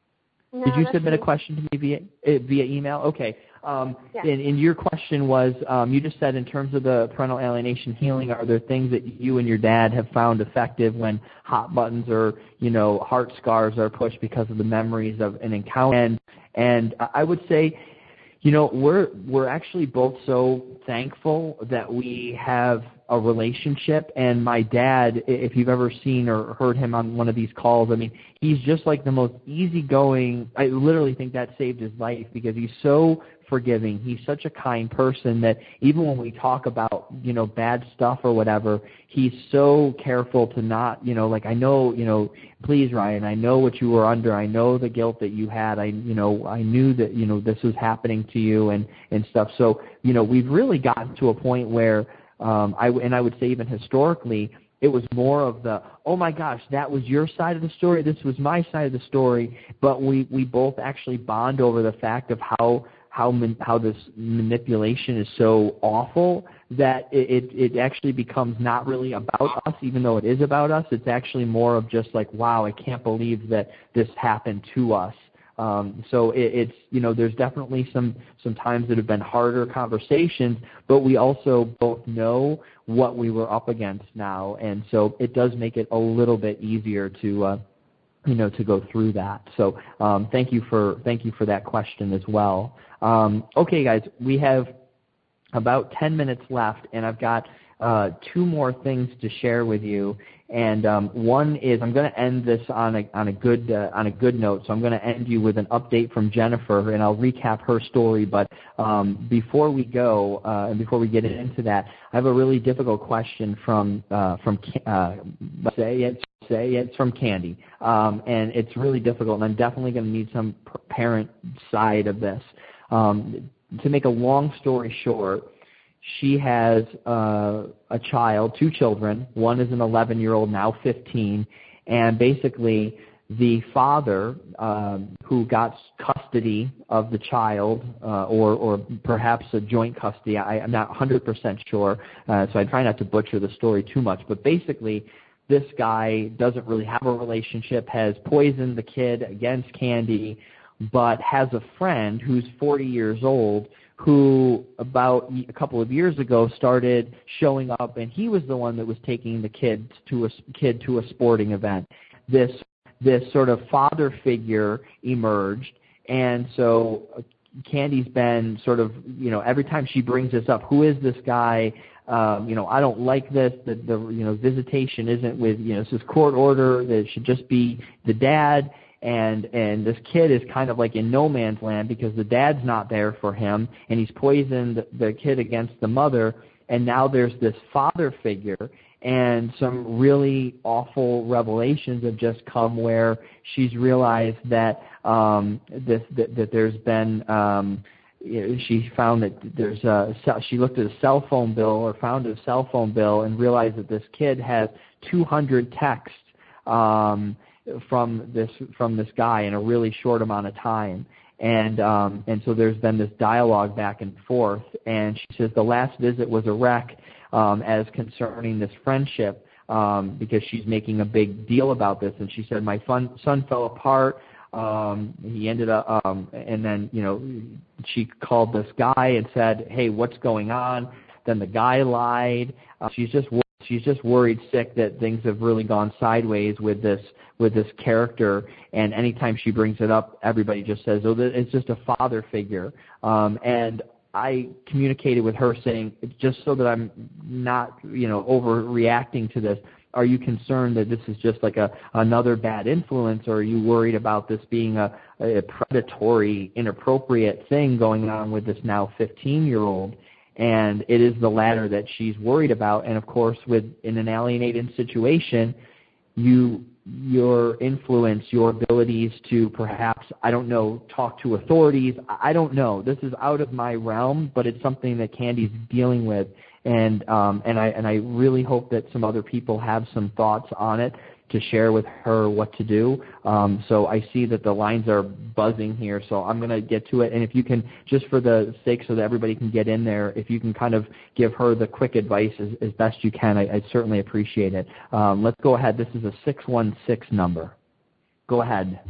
No, did you that's submit me. a question to me via uh, via email? Okay. Um, Yeah. and, and your question was, um, you just said in terms of the parental alienation healing, are there things that you and your dad have found effective when hot buttons or, you know, heart scars are pushed because of the memories of an encounter? And, and I would say, you know, we're we're actually both so thankful that we have a relationship. And my dad, if you've ever seen or heard him on one of these calls, I mean, he's just like the most easygoing. I literally think that saved his life, because he's so forgiving. He's such a kind person that even when we talk about, you know, bad stuff or whatever, he's so careful to not, you know, like, I know, you know, please, Ryan, I know what you were under. I know the guilt that you had. I, you know, I knew that, you know, this was happening to you and, and stuff. So, you know, we've really gotten to a point where, um, I, and I would say even historically, it was more of the, oh my gosh, that was your side of the story, this was my side of the story. But we, we both actually bond over the fact of how how how this manipulation is so awful that it, it, it actually becomes not really about us, even though it is about us. It's actually more of just like, wow, I can't believe that this happened to us. Um, so it, it's, you know, there's definitely some, some times that have been harder conversations, but we also both know what we were up against now. And so it does make it a little bit easier to, uh, you know, to go through that. So um, thank you for, thank you for that question as well. Um, okay, guys, we have about ten minutes left, and I've got uh, two more things to share with you. And um, one is, I'm going to end this on a on a good uh, on a good note. So I'm going to end you with an update from Jennifer, and I'll recap her story. But um, before we go, uh, and before we get into that, I have a really difficult question from uh, from uh, say it's say it's from Candy, um, and it's really difficult. And I'm definitely going to need some parent side of this. Um, to make a long story short, she has uh, a child, two children. One is an eleven-year-old, now fifteen, and basically the father, um, who got custody of the child, uh, or, or perhaps a joint custody, I, I'm not one hundred percent sure, uh, so I try not to butcher the story too much, but basically this guy doesn't really have a relationship, has poisoned the kid against Candy, but has a friend who's forty years old who about a couple of years ago started showing up, and he was the one that was taking the kid to a kid to a sporting event. This this sort of father figure emerged, and so Candy's been sort of, you know, every time she brings this up, who is this guy? Um, you know, I don't like this. The, the you know visitation isn't with, you know, this is court order. It should just be the dad. and and this kid is kind of like in no man's land because the dad's not there for him, and he's poisoned the kid against the mother, and now there's this father figure, and some really awful revelations have just come where she's realized that um, this that, that there's been um, she found that there's a she looked at a cell phone bill or found a cell phone bill and realized that this kid has two hundred texts um, from this from this guy in a really short amount of time. And um, and so there's been this dialogue back and forth, and she says the last visit was a wreck um, as concerning this friendship um, because she's making a big deal about this. And she said my fun, son fell apart. Um, he ended up, um, and then you know she called this guy and said, "Hey, what's going on?" Then the guy lied. Uh, she's just she's just worried sick that things have really gone sideways with this. with this character, and anytime she brings it up, everybody just says, oh, it's just a father figure. Um, and I communicated with her saying, just so that I'm not, you know, overreacting to this, are you concerned that this is just like a another bad influence, or are you worried about this being a, a predatory, inappropriate thing going on with this now fifteen-year-old? And it is the latter that she's worried about. And, of course, with in an alienated situation, you your influence, your abilities to perhaps, I don't know, talk to authorities. I don't know. This is out of my realm, but it's something that Candy's dealing with, and um, and I and I really hope that some other people have some thoughts on it to share with her what to do. Um, so I see that the lines are buzzing here, so I'm going to get to it. And if you can, just for the sake so that everybody can get in there, if you can kind of give her the quick advice as, as best you can, I, I'd certainly appreciate it. Um, let's go ahead. This is a six one six number. Go ahead.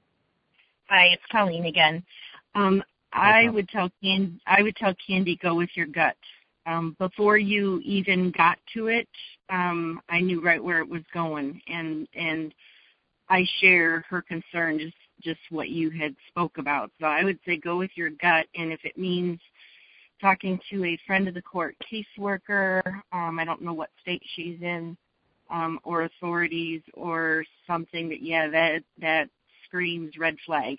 Hi, it's Colleen again. Um, I would tell Candy, I would tell Candy, go with your gut. Um, before you even got to it, um, I knew right where it was going, and and I share her concern, just just what you had spoke about. So I would say go with your gut, and if it means talking to a friend of the court caseworker, um, I don't know what state she's in, um, or authorities or something, but yeah, that that screams red flag.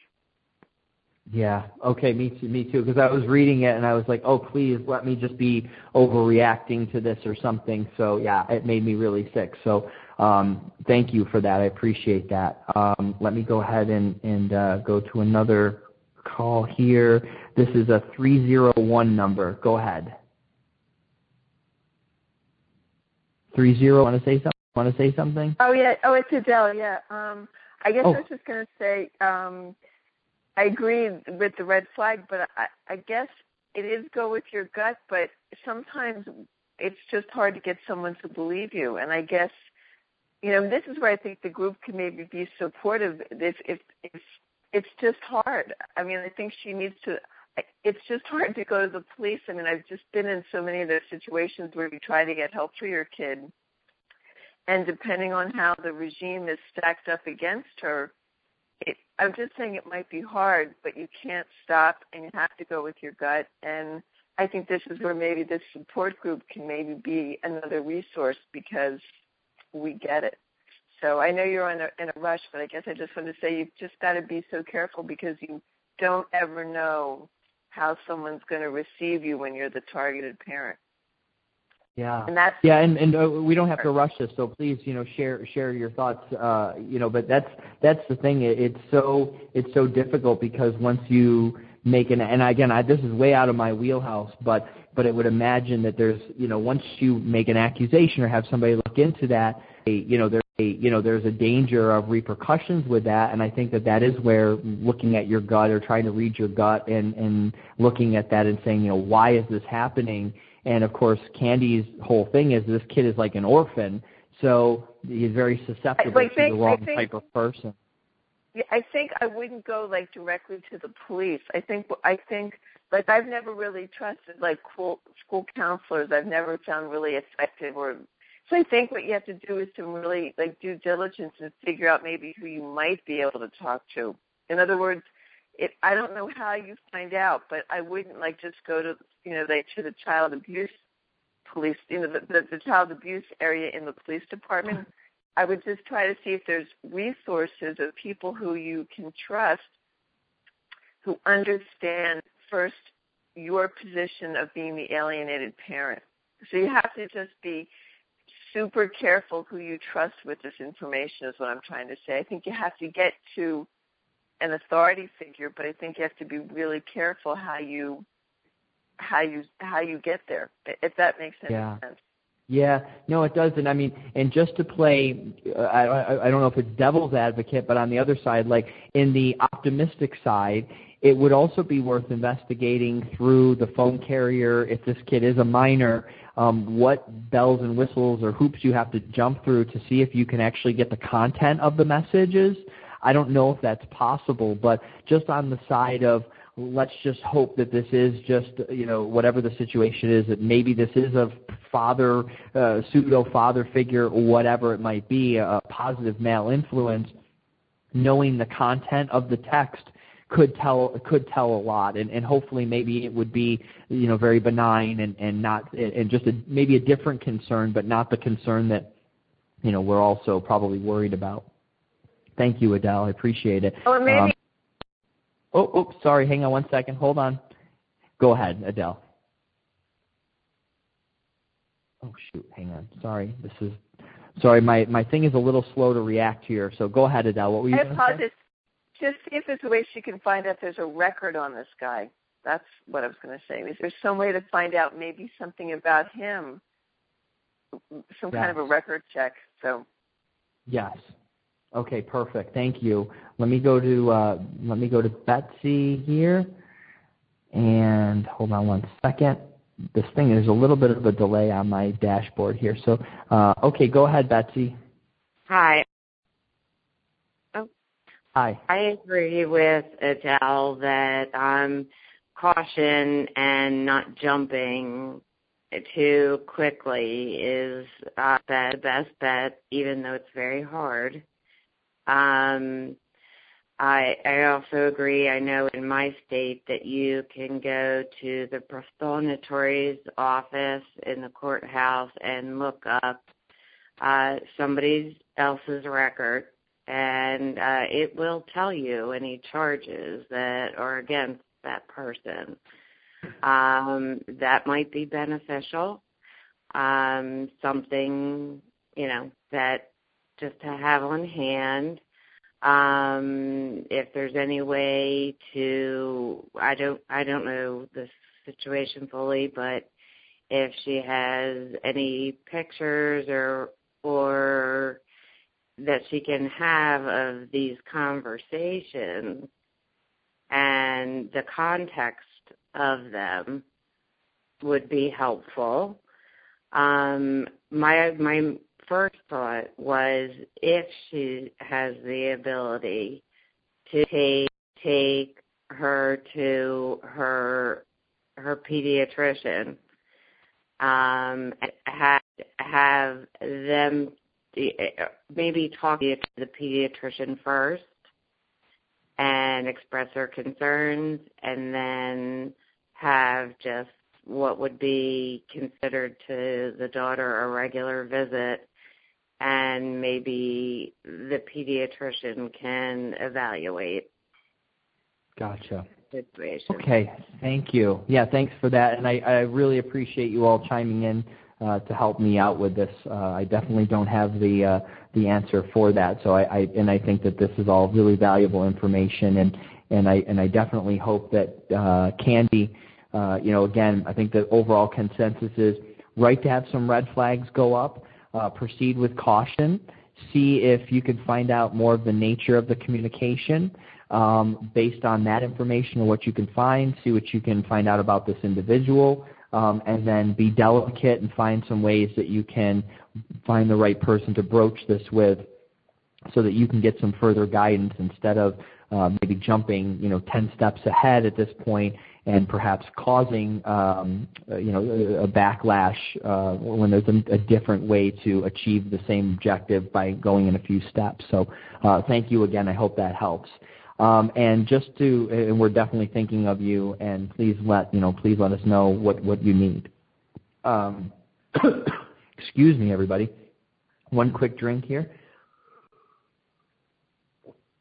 Yeah. Okay. Me too. Me too. Because I was reading it and I was like, "Oh, please let me just be overreacting to this or something." So yeah, it made me really sick. So um, thank you for that. I appreciate that. Um, let me go ahead and and uh, go to another call here. This is a three zero one number. Go ahead. Three zero. Want to say something? Want to say something? Oh yeah. Oh, it's Adele. Yeah. Um, I guess oh. I was just going to say. Um, I agree with the red flag, but I, I guess it is go with your gut, but sometimes it's just hard to get someone to believe you. And I guess, you know, this is where I think the group can maybe be supportive. If, if, if it's just hard. I mean, I think she needs to, it's just hard to go to the police. I mean, I've just been in so many of those situations where you try to get help for your kid. And depending on how the regime is stacked up against her, It, I'm just saying it might be hard, but you can't stop, and you have to go with your gut. And I think this is where maybe this support group can maybe be another resource because we get it. So I know you're in a, in a rush, but I guess I just want to say you've just got to be so careful because you don't ever know how someone's going to receive you when you're the targeted parent. Yeah, and that's, yeah, and, and uh, we don't have to rush this, so please, you know, share share your thoughts, uh, you know. But that's that's the thing. It, it's so it's so difficult because once you make an, and again, I, this is way out of my wheelhouse, but but it would imagine that there's, you know, once you make an accusation or have somebody look into that, you know, there's a, you know, there's a danger of repercussions with that, and I think that that is where looking at your gut or trying to read your gut and and looking at that and saying, you know, why is this happening? And, of course, Candy's whole thing is this kid is like an orphan, so he's very susceptible I, I think, to the wrong think, type of person. Yeah, I think I wouldn't go, like, directly to the police. I think, I think, like, I've never really trusted, like, school, school counselors. I've never found really effective. Or So I think what you have to do is to really, like, due diligence and figure out maybe who you might be able to talk to. In other words, It, I don't know how you find out, but I wouldn't like just go to, you know, like to the child abuse police, you know, the, the, the child abuse area in the police department. I would just try to see if there's resources of people who you can trust, who understand first your position of being the alienated parent. So you have to just be super careful who you trust with this information is what I'm trying to say. I think you have to get to an authority figure, but I think you have to be really careful how you how you how you get there, if that makes any yeah. sense. Yeah, no, it does. And I mean, and just to play, uh, I, I don't know if it's devil's advocate, but on the other side, like in the optimistic side, it would also be worth investigating through the phone carrier, if this kid is a minor, um, what bells and whistles or hoops you have to jump through to see if you can actually get the content of the messages. I don't know if that's possible, but just on the side of, let's just hope that this is just, you know, whatever the situation is, that maybe this is a father, uh, pseudo-father figure, or whatever it might be, a positive male influence. Knowing the content of the text could tell could tell a lot, and, and hopefully maybe it would be, you know, very benign and, and not and just a, maybe a different concern, but not the concern that, you know, we're also probably worried about. Thank you, Adele. I appreciate it. Or maybe. Um, oh, oh, sorry. Hang on one second. Hold on. Go ahead, Adele. Oh, shoot. Hang on. Sorry. This is sorry. My, my thing is a little slow to react here. So go ahead, Adele. What were you I going to apologize. say? Just see if there's a way she can find out if there's a record on this guy. That's what I was going to say. Is there some way to find out maybe something about him, some yes. kind of a record check? So. Yes. Okay, perfect. Thank you. Let me go to uh, let me go to Betsy here, and hold on one second. This thing is a little bit of a delay on my dashboard here. So, uh, okay, go ahead, Betsy. Hi. Oh, hi. I agree with Adele that um, caution and not jumping too quickly is uh, the best bet, even though it's very hard. Um, I, I also agree, I know in my state that you can go to the prothonotary office in the courthouse and look up uh, somebody else's record, and uh, it will tell you any charges that are against that person. Um, that might be beneficial, um, something, you know, that just to have on hand. Um, if there's any way to, I don't, I don't know the situation fully, but if she has any pictures or, or that she can have of these conversations and the context of them would be helpful. Um, my, my, first thought was if she has the ability to take take her to her her pediatrician, um, have have them maybe talk to the pediatrician first and express her concerns, and then have just what would be considered to the daughter a regular visit, and maybe the pediatrician can evaluate. Gotcha. The situation. Okay, thank you. Yeah, thanks for that, and I, I really appreciate you all chiming in uh, to help me out with this. Uh, I definitely don't have the uh, the answer for that, so I, I and I think that this is all really valuable information, and and I and I definitely hope that uh, Candy, uh, you know, again, I think the overall consensus is right to have some red flags go up. Uh, proceed with caution. See if you can find out more of the nature of the communication um, based on that information or what you can find. See what you can find out about this individual, um, and then be delicate and find some ways that you can find the right person to broach this with, so that you can get some further guidance instead of uh, maybe jumping, you know, ten steps ahead at this point and perhaps causing, um, uh, you know, a backlash uh, when there's a, a different way to achieve the same objective by going in a few steps. So uh, thank you again. I hope that helps. Um, and just to, and we're definitely thinking of you, and please let, you know, please let us know what, what you need. Um, excuse me, everybody. One quick drink here.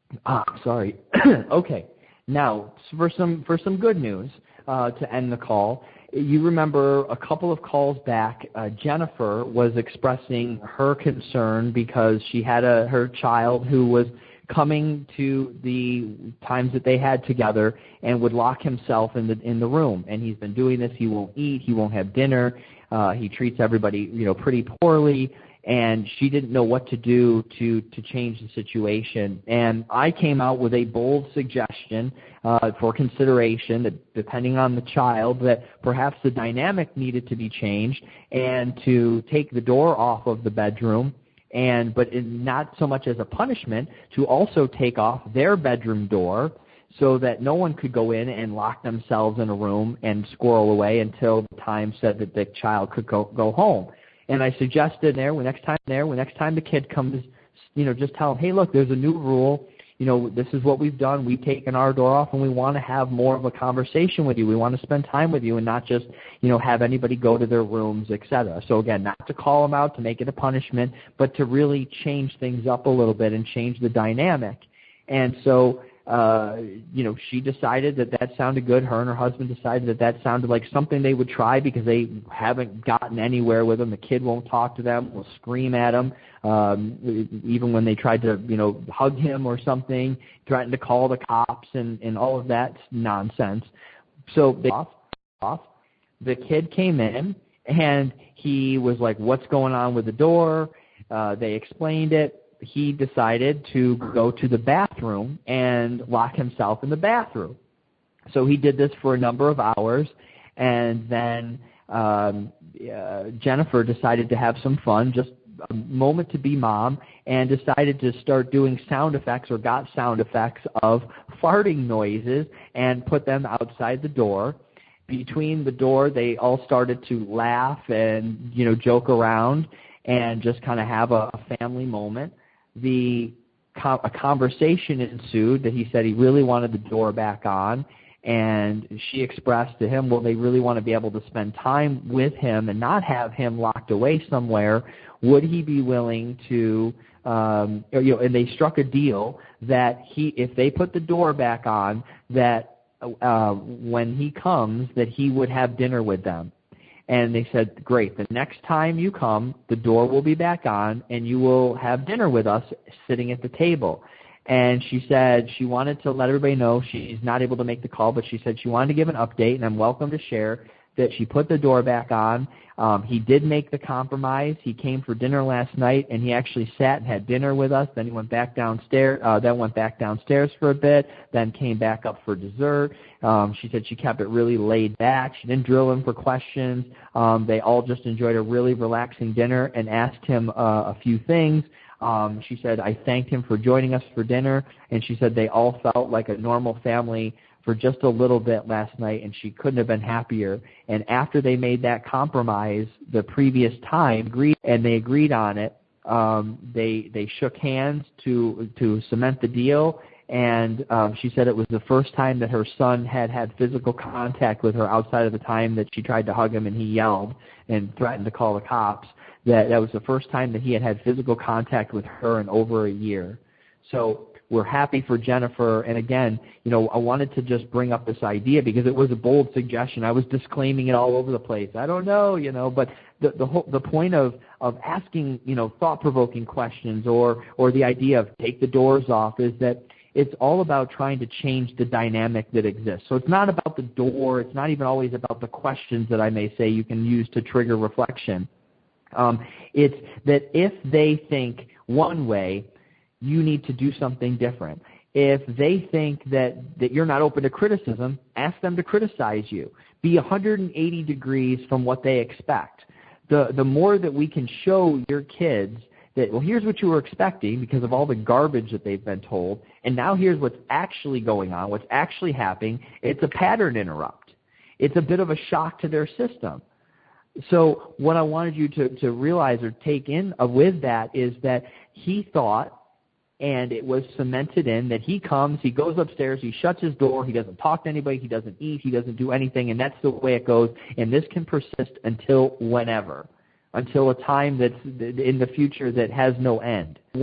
Ah, sorry. Okay. Now, for some for some good news uh, to end the call, you remember a couple of calls back, uh, Jennifer was expressing her concern because she had a her child who was coming to the times that they had together and would lock himself in the in the room. And he's been doing this. He won't eat. He won't have dinner. Uh, he treats everybody, you know, pretty poorly. And she didn't know what to do to, to change the situation. And I came out with a bold suggestion uh, for consideration that depending on the child, that perhaps the dynamic needed to be changed and to take the door off of the bedroom, and but in not so much as a punishment, to also take off their bedroom door so that no one could go in and lock themselves in a room and squirrel away until the time said that the child could go, go home. And I suggested there, when next time there, when next time the kid comes, you know, just tell them, hey, look, there's a new rule. You know, this is what we've done. We've taken our door off, and we want to have more of a conversation with you. We want to spend time with you and not just, you know, have anybody go to their rooms, et cetera. So, again, not to call them out to make it a punishment, but to really change things up a little bit and change the dynamic. And so, uh, you know, she decided that that sounded good. Her and her husband decided that that sounded like something they would try because they haven't gotten anywhere with them. The kid won't talk to them, will scream at them. Um, even when they tried to, you know, hug him or something, threatened to call the cops, and, and all of that nonsense. So they off, off. The kid came in, and he was like, what's going on with the door? Uh, they explained it. He decided to go to the bathroom and lock himself in the bathroom. So he did this for a number of hours, and then um, uh, Jennifer decided to have some fun, just a moment to be mom, and decided to start doing sound effects, or got sound effects of farting noises and put them outside the door. Between the door, they all started to laugh and, you know, joke around and just kind of have a, a family moment. The a conversation ensued that he said he really wanted the door back on, and she expressed to him, well, they really want to be able to spend time with him and not have him locked away somewhere. Would he be willing to, um, or, you know, and they struck a deal that he, if they put the door back on, that uh, when he comes, that he would have dinner with them. And they said, great, the next time you come, the door will be back on, and you will have dinner with us sitting at the table. And she said she wanted to let everybody know she's not able to make the call, but she said she wanted to give an update, and I'm welcome to share that she put the door back on. Um, he did make the compromise. He came for dinner last night, and he actually sat and had dinner with us. Then he went back downstairs. Uh, then went back downstairs for a bit. Then came back up for dessert. Um, she said she kept it really laid back. She didn't drill him for questions. Um, they all just enjoyed a really relaxing dinner and asked him uh, a few things. Um, she said, I thanked him for joining us for dinner, and she said they all felt like a normal family for just a little bit last night, and she couldn't have been happier. And after they made that compromise the previous time, agreed, and they agreed on it, um, they they shook hands to to cement the deal. And um, she said it was the first time that her son had had physical contact with her outside of the time that she tried to hug him and he yelled and threatened to call the cops. That that was the first time that he had had physical contact with her in over a year. So we're happy for Jennifer. And again, you know, I wanted to just bring up this idea because it was a bold suggestion. I was disclaiming it all over the place. I don't know, you know, but the the whole, the point of of asking, you know, thought-provoking questions or or the idea of take the doors off is that it's all about trying to change the dynamic that exists. So it's not about the door. It's not even always about the questions that I may say you can use to trigger reflection. Um, it's that if they think one way, you need to do something different. If they think that, that you're not open to criticism, ask them to criticize you. Be one hundred eighty degrees from what they expect. The, the more that we can show your kids that, well, here's what you were expecting because of all the garbage that they've been told, and now here's what's actually going on, what's actually happening, it's a pattern interrupt. It's a bit of a shock to their system. So what I wanted you to, to realize or take in uh, with that is that he thought, and it was cemented in, that he comes, he goes upstairs, he shuts his door, he doesn't talk to anybody, he doesn't eat, he doesn't do anything, and that's the way it goes, and this can persist until whenever, until a time that's in the future that has no end. When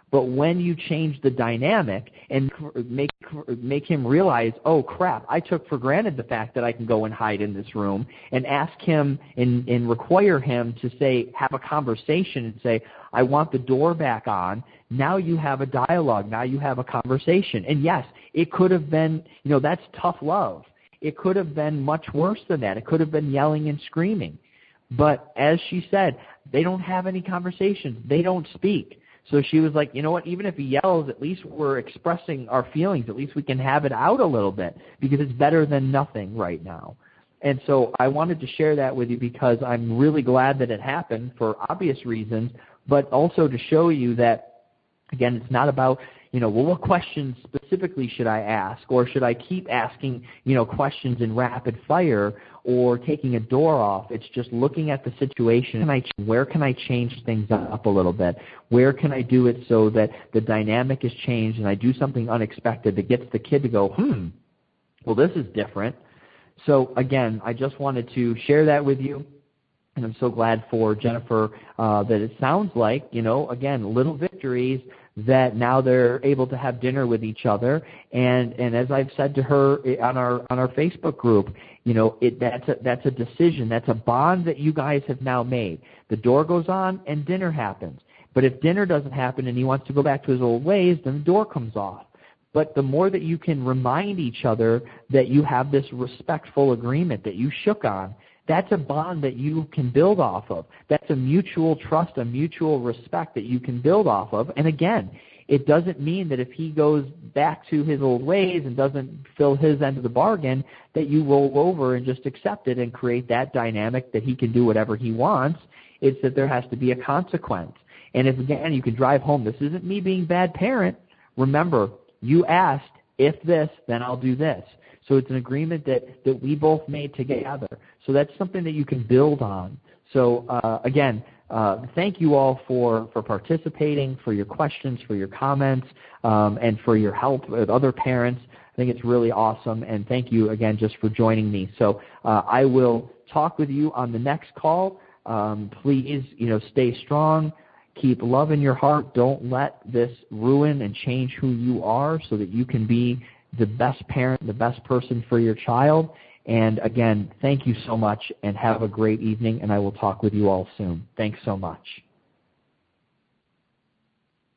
But when you change the dynamic and make make him realize, oh, crap, I took for granted the fact that I can go and hide in this room, and ask him and, and require him to say, have a conversation and say, I want the door back on. Now you have a dialogue. Now you have a conversation. And yes, it could have been, you know, that's tough love. It could have been much worse than that. It could have been yelling and screaming. But as she said, they don't have any conversations. They don't speak. So she was like, you know what, even if he yells, at least we're expressing our feelings. At least we can have it out a little bit, because it's better than nothing right now. And so I wanted to share that with you because I'm really glad that it happened for obvious reasons, but also to show you that, again, it's not about, you know, well, what questions specifically should I ask? Or should I keep asking, you know, questions in rapid fire or taking a door off? It's just looking at the situation. Can I, where can I change things up a little bit? Where can I do it so that the dynamic is changed and I do something unexpected that gets the kid to go, hmm, well, this is different. So, again, I just wanted to share that with you. And I'm so glad for Jennifer uh, that it sounds like, you know, again, little victories, that now they're able to have dinner with each other. And, and as I've said to her on our on our Facebook group, you know, it, that's a, that's a decision. That's a bond that you guys have now made. The door goes on and dinner happens. But if dinner doesn't happen and he wants to go back to his old ways, then the door comes off. But the more that you can remind each other that you have this respectful agreement that you shook on, that's a bond that you can build off of. That's a mutual trust, a mutual respect that you can build off of. And again, it doesn't mean that if he goes back to his old ways and doesn't fill his end of the bargain, that you roll over and just accept it and create that dynamic that he can do whatever he wants. It's that there has to be a consequence. And if, again, you can drive home, this isn't me being a bad parent. Remember, you asked, if this, then I'll do this. So it's an agreement that, that we both made together. So that's something that you can build on. So, uh, again, uh, thank you all for, for participating, for your questions, for your comments, um, and for your help with other parents. I think it's really awesome. And thank you, again, just for joining me. So uh, I will talk with you on the next call. Um, please, you know, stay strong. Keep love in your heart. Don't let this ruin and change who you are so that you can be the best parent, the best person for your child. And again, thank you so much and have a great evening, and I will talk with you all soon. Thanks so much.